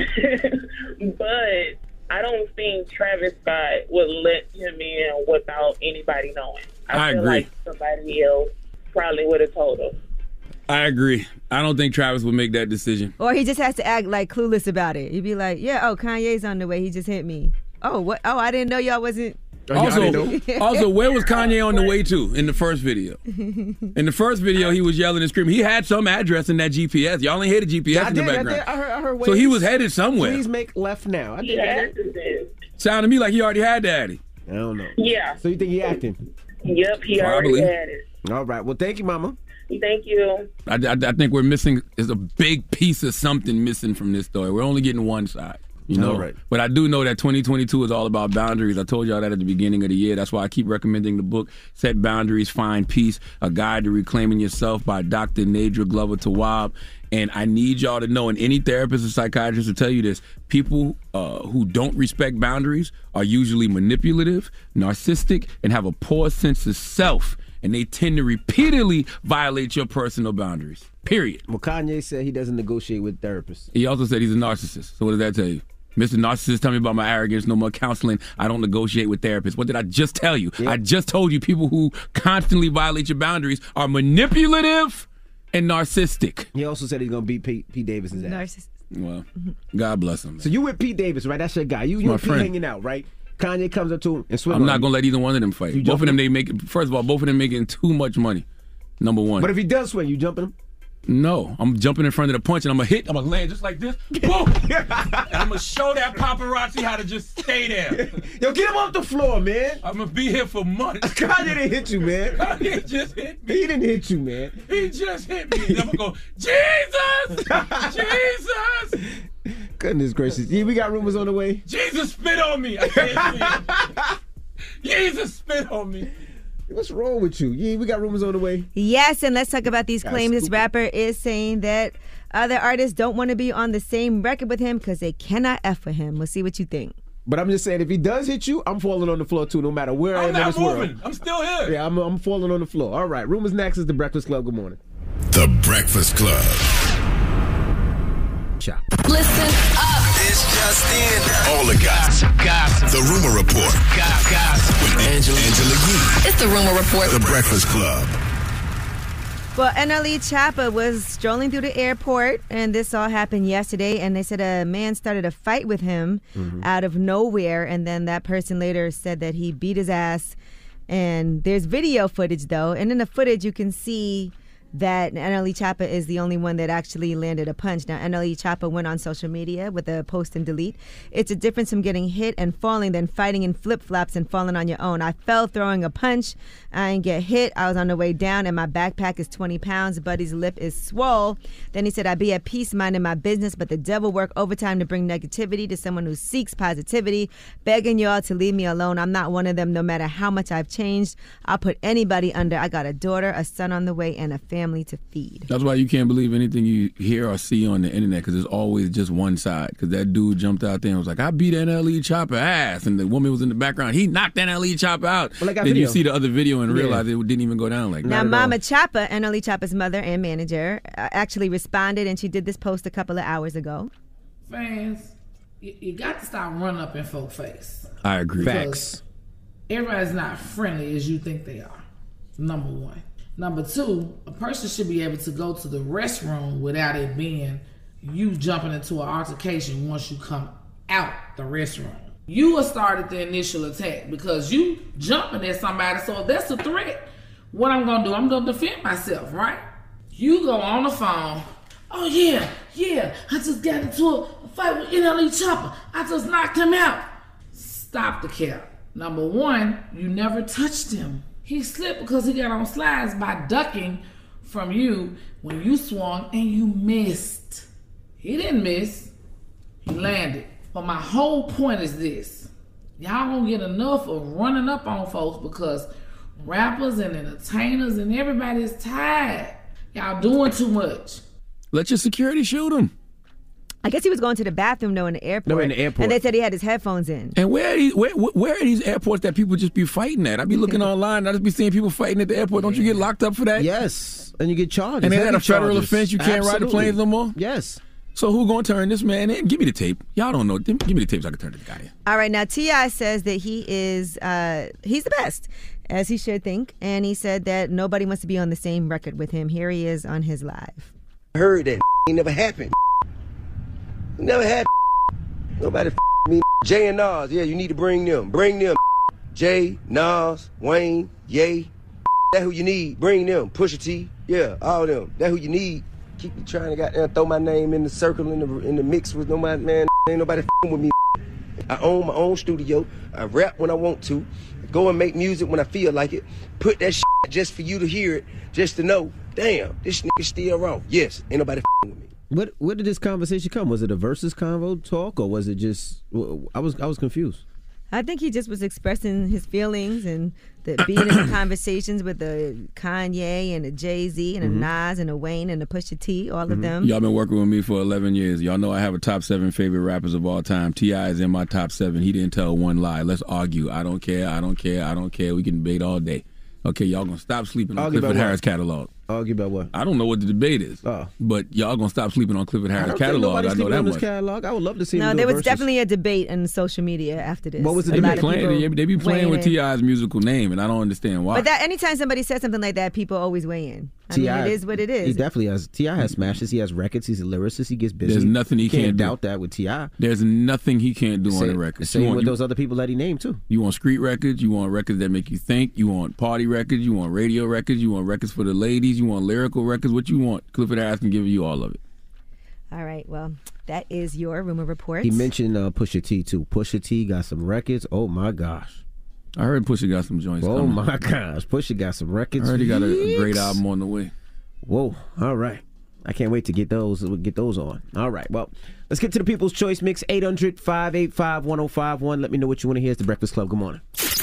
But I don't think Travis Scott would let him in without anybody knowing. I,
I
feel
agree.
like somebody else probably would have told him.
I agree. I don't think Travis would make that decision.
Or he just has to act like clueless about it. He'd be like, yeah, oh, Kanye's on the way. He just hit me. Oh, what? Oh, I didn't know y'all wasn't.
Also, also, where was Kanye on the way to in the first video? In the first video, he was yelling and screaming. He had some address in that G P S. Y'all ain't heard the G P S
I
in
did,
the
I
background.
did. I heard, I heard
So he
ways.
was headed somewhere.
Please make left now. I did
Yeah.
Sounded to me like he already had daddy.
I don't know.
Yeah.
So you think he acting?
Yep, he
Probably.
already had it.
All right. Well, thank you, Mama.
Thank you.
I, I, I think we're missing, there's a big piece of something missing from this story. We're only getting one side. You know,
All right.
But I do know that twenty twenty-two is all about boundaries. I told y'all that at the beginning of the year. That's why I keep recommending the book, Set Boundaries, Find Peace, A Guide to Reclaiming Yourself by Doctor Nadra Glover Tawwab. And I need y'all to know, and any therapist or psychiatrist will tell you this, people uh, who don't respect boundaries are usually manipulative, narcissistic, and have a poor sense of self. And they tend to repeatedly violate your personal boundaries. Period.
Well, Kanye said he doesn't negotiate with therapists.
He also said he's a narcissist. So what does that tell you? Mister Narcissist, tell me about my arrogance, no more counseling. I don't negotiate with therapists. What did I just tell you?
Yeah.
I just told you people who constantly violate your boundaries are manipulative and narcissistic.
He also said he's going to beat Pete, Pete Davids's ass.
Narcissist.
Well, God bless him. Man.
So you with Pete Davis, right? That's your guy. You, you
My
and Pete
friend.
hanging out, right? Kanye comes up to him and swing
I'm
on
not
him.
going to let either one of them fight.
You
Both of
jumping
them, they make, first of all, both of them making too much money. Number one.
But if he does swing, you jumping him?
No, I'm jumping in front of the punch and I'm gonna hit. I'm gonna land just like this. Boom! And I'm gonna show that paparazzi how to just stay there.
Yo, get him off the floor, man.
I'm gonna be here for months.
Kanye didn't hit you, man.
Kanye just hit me.
He didn't hit you, man.
He just hit me. I'm gonna go, Jesus! Jesus!
Goodness gracious. Yeah, we got rumors on the way.
Jesus spit on me. I can't see it. Jesus spit on me.
What's wrong with you? Yeah, we got rumors on the way.
Yes, and let's talk about these
That's
claims. This
stupid.
rapper is saying that other artists don't want to be on the same record with him because they cannot F with him. We'll see what you think.
But I'm just saying, if he does hit you, I'm falling on the floor too, no matter where I
I'm
am in
not
this
moving.
world.
I'm still here.
Yeah, I'm, I'm falling on the floor. All right, rumors next is The Breakfast Club. Good morning.
The Breakfast Club.
Ciao.
Listen up. It's just in.
All the gossip.
Gossip.
The Rumor Report.
Gossip. Gossip.
With Angela, Angela Yee.
It's the Rumor Report.
The Breakfast Club.
Well, N L E Choppa was strolling through the airport, and this all happened yesterday, and they said a man started a fight with him
Mm-hmm.
out of nowhere, and then that person later said that he beat his ass. And there's video footage, though, and in the footage you can see that N L E Choppa is the only one that actually landed a punch. Now, N L E Choppa went on social media with a post and delete. It's a difference from getting hit and falling than fighting in flip-flops and falling on your own. I fell throwing a punch. I didn't get hit. I was on the way down, and my backpack is twenty pounds. Buddy's lip is swole. Then he said, I be at peace minding my business, but the devil work overtime to bring negativity to someone who seeks positivity. Begging y'all to leave me alone. I'm not one of them, no matter how much I've changed. I'll put anybody under. I got a daughter, a son on the way, and a family to feed.
That's why you can't believe anything you hear or see on the internet because it's always just one side. Because that dude jumped out there and was like, I beat N L E Choppa ass. And the woman was in the background. He knocked N L E Choppa out.
Well, I got
then
video.
you see the other video and
Yeah.
realize it didn't even go down like
Now,
that.
Mama Choppa, N L E Choppa's mother and manager, uh, actually responded, and she did this post a couple of hours ago.
Fans, you, you got to stop running up in folks' face.
I agree.
Because everybody's not friendly as you think they are. Number one. Number two, a person should be able to go to the restroom without it being you jumping into an altercation once you come out the restroom. You have started the initial attack because you jumping at somebody. So if that's a threat, what I'm going to do, I'm going to defend myself, right? You go on the phone. Oh, yeah, yeah, I just got into a fight with N L E Choppa. I just knocked him out. Stop the cap. Number one, you never touched him. He slipped because he got on slides by ducking from you when you swung and you missed. He didn't miss. He landed. But my whole point is this. Y'all gonna get enough of running up on folks because rappers and entertainers and everybody is tired. Y'all doing too much.
Let your security shoot him.
I guess he was going to the bathroom, though, in the airport.
No, in the airport.
And they said he had his headphones in.
And where are, these, where, where are these airports that people just be fighting at? I be looking online, I just be seeing people fighting at the airport. Don't you get locked up for that?
Yes, and you get charged.
And is that
Heavy
a federal
charges.
offense? You can't ride the
Absolutely.
planes no more?
Yes.
So who gonna turn this man in? Give me the tape. Y'all don't know. Give me the tape so I can turn this guy in.
All right, now T I says that he is, uh, he's the best, as he should think. And he said that nobody wants to be on the same record with him. Here he is on his live.
I heard that ain't never happened. It never happened. Nobody me. Jay and Nas, yeah, you need to bring them. Bring them. Jay, Nas, Wayne, Ye. That who you need. Bring them. Pusha T, yeah, all them. That who you need. Keep trying to goddamn throw my name in the circle in the in the mix with nobody, man. Ain't nobody with me. I own my own studio. I rap when I want to. Go and make music when I feel like it. Put that shit just for you to hear it, just to know, damn, this nigga still wrong. Yes, ain't nobody with me.
What where did this conversation come? Was it a versus convo talk, or was it just? I was I was confused.
I think he just was expressing his feelings and the, being in the conversations with the Kanye and the Jay-Z and the
Mhm.
Nas and the Wayne and the Pusha T, all of
Mhm.
them.
Y'all been working with me for eleven years. Y'all know I have a top seven favorite rappers of all time. T I is in my top seven. He didn't tell one lie. Let's argue. I don't care. I don't care. I don't care. We can debate all day. Okay, y'all gonna stop sleeping on
Argue about
Clifford
what?
Harris catalog.
Argue about what?
I don't know what the debate is.
Oh.
But y'all gonna stop sleeping on Clifford
I
Harris
don't think
catalog.
nobody's
I know
sleeping
that
on his
much.
catalog. I would love to see.
No,
him do
there
a
was
versus.
definitely a debate in social media after this.
What was the
A
They
lot
be
of
playing,
people
they, they be playing with
weighing in.
T I's musical name, and I don't understand why.
But that anytime somebody says something like that, people always weigh in. I mean, it is what it
He
is.
definitely has. T I has smashes. He has records. He's a lyricist. He gets busy.
There's nothing he
You can't
can't do.
doubt that with T I.
There's nothing he can't do on
Same-
the record.
Same
You want-
with
you-
those other people that he named too.
You want street records, you want records that make you think, you want party records, you want radio records, you want records for the ladies, you want lyrical records, what you want. Clifford Harris can give you all of it.
All right, well, that is your rumor report.
He mentioned uh, Pusha T too. Pusha T got some records. Oh my gosh.
I heard Pusha got some joints
Oh
coming.
my gosh. Pusha got some records.
I heard he got a, a great
Yeeks.
album on the way.
Whoa. All right. I can't wait to get those get those on. All right. Well, let's get to the People's Choice Mix. eight hundred, five eight five, one oh five one. Let me know what you want to hear. It's The Breakfast Club. Good morning.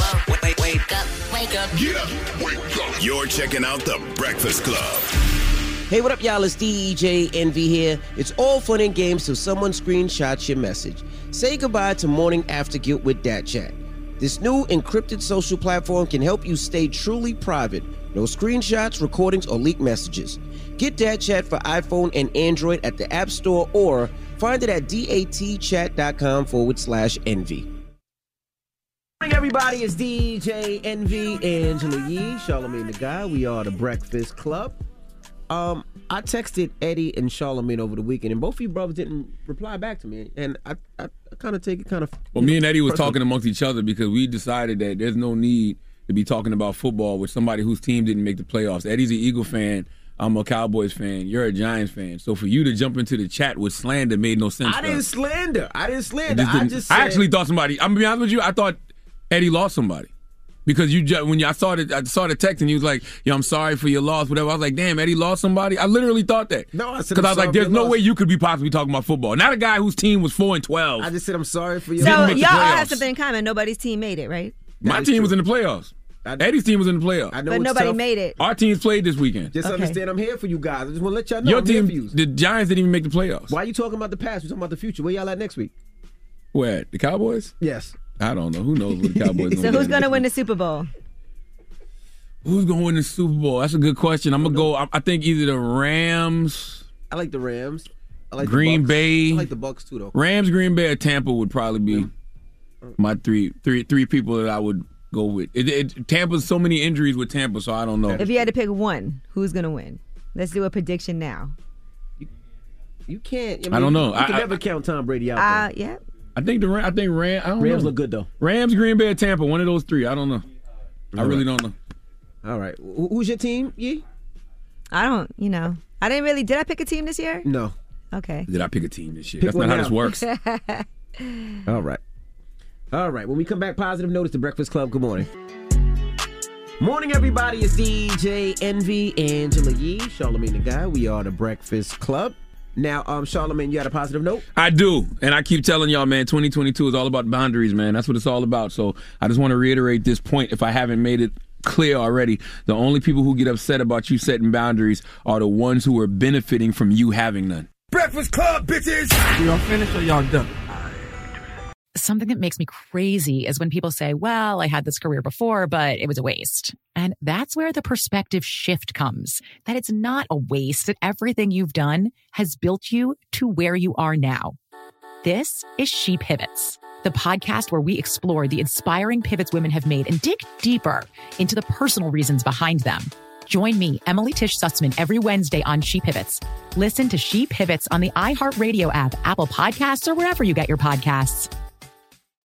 Oh, wake, wake, wake up, wake up.
Get up, wake up. You're checking out The Breakfast Club.
Hey, what up, y'all? It's D J Envy here. It's all fun and games till someone screenshots your message. Say goodbye to morning after guilt with Dat Chat. This new encrypted social platform can help you stay truly private. No screenshots, recordings, or leaked messages. Get Dat Chat for iPhone and Android at the App Store or find it at datchat.com forward slash envy. Good morning, everybody. It's D J Envy, Angela Yee, Charlamagne the Guy. We are The Breakfast Club. Um, I texted Eddie and Charlamagne over the weekend, and both of you brothers didn't reply back to me. And I, I, I kind of take it kind of.
Well, me and Eddie was talking amongst each other because we decided that there's no need to be talking about football with somebody whose team didn't make the playoffs. Eddie's an Eagle fan. I'm a Cowboys fan. You're a Giants fan. So for you to jump into the chat with slander made no sense.
I didn't slander. I didn't slander.
Just
I
didn't,
just. Said,
I actually thought somebody. I'm gonna be honest with you. I thought Eddie lost somebody. Because you just, when you, I saw the I saw the text and you was like, "Yo, I'm sorry for your loss," whatever. I was like, "Damn, Eddie lost somebody." I literally thought that.
No, I said
because I
I'm
was like,
sorry
"There's
for
no
your
way
loss.
you could be possibly talking about football." Not a guy whose team was four and twelve.
I just said I'm sorry for your
So
loss.
y'all all have something in common. Nobody's team made it, right?
My team was in the playoffs. Eddie's team was in the playoffs.
I know
But
it's
nobody
tough.
made it.
Our teams played this weekend.
Just
Okay.
understand, I'm here for you guys. I just want to let y'all know
Your
I'm here
team,
for you.
the Giants didn't even make the playoffs.
Why are you talking about the past? We're talking about the future. Where y'all at next week?
Where the Cowboys?
Yes.
I don't know. Who knows what the Cowboys?
So who's going to win the Super Bowl?
Who's going to win the Super Bowl? That's a good question. I'm gonna go. I, I think either the Rams.
I like the Rams. I like
Green
the Bucks.
Bay.
I like the Bucks too, though.
Rams, Green Bay, or Tampa would probably be my three, three, three people that I would go with. It, it, Tampa's so many injuries with Tampa, so I don't know.
If you had to pick one, who's going to win? Let's do a prediction now.
You can't. I, mean,
I don't know.
You can
I-
never count Tom Brady out.
Uh,
though.
yeah.
I think the Ram, I think Ram. I don't
Rams
know.
look good though.
Rams, Green Bay, or Tampa. One of those three. I don't know. I
All
really
right.
don't know.
All right. Wh- Who's your team, Yee?
I don't, you know. I didn't really, did I pick a team this year?
No.
Okay.
Did I pick a team this year?
Pick
That's
one
not how
now.
this works.
All right. All right. When we come back, positive notice, The Breakfast Club. Good morning. Morning, everybody. It's D J Envy, Angela Yee, Charlamagne the Guy. We are The Breakfast Club. Now, um, Charlamagne, you had a positive note?
I do. And I keep telling y'all, man, twenty twenty-two is all about boundaries, man. That's what it's all about. So I just want to reiterate this point if I haven't made it clear already. The only people who get upset about you setting boundaries are the ones who are benefiting from you having none.
Breakfast Club, bitches!
Y'all finished or y'all done?
Something that makes me crazy is when people say, well, I had this career before, but it was a waste. And that's where the perspective shift comes, that it's not a waste, that everything you've done has built you to where you are now. This is She Pivots, the podcast where we explore the inspiring pivots women have made and dig deeper into the personal reasons behind them. Join me, Emily Tish Sussman, every Wednesday on She Pivots. Listen to She Pivots on the iHeartRadio app, Apple Podcasts, or wherever you get your podcasts.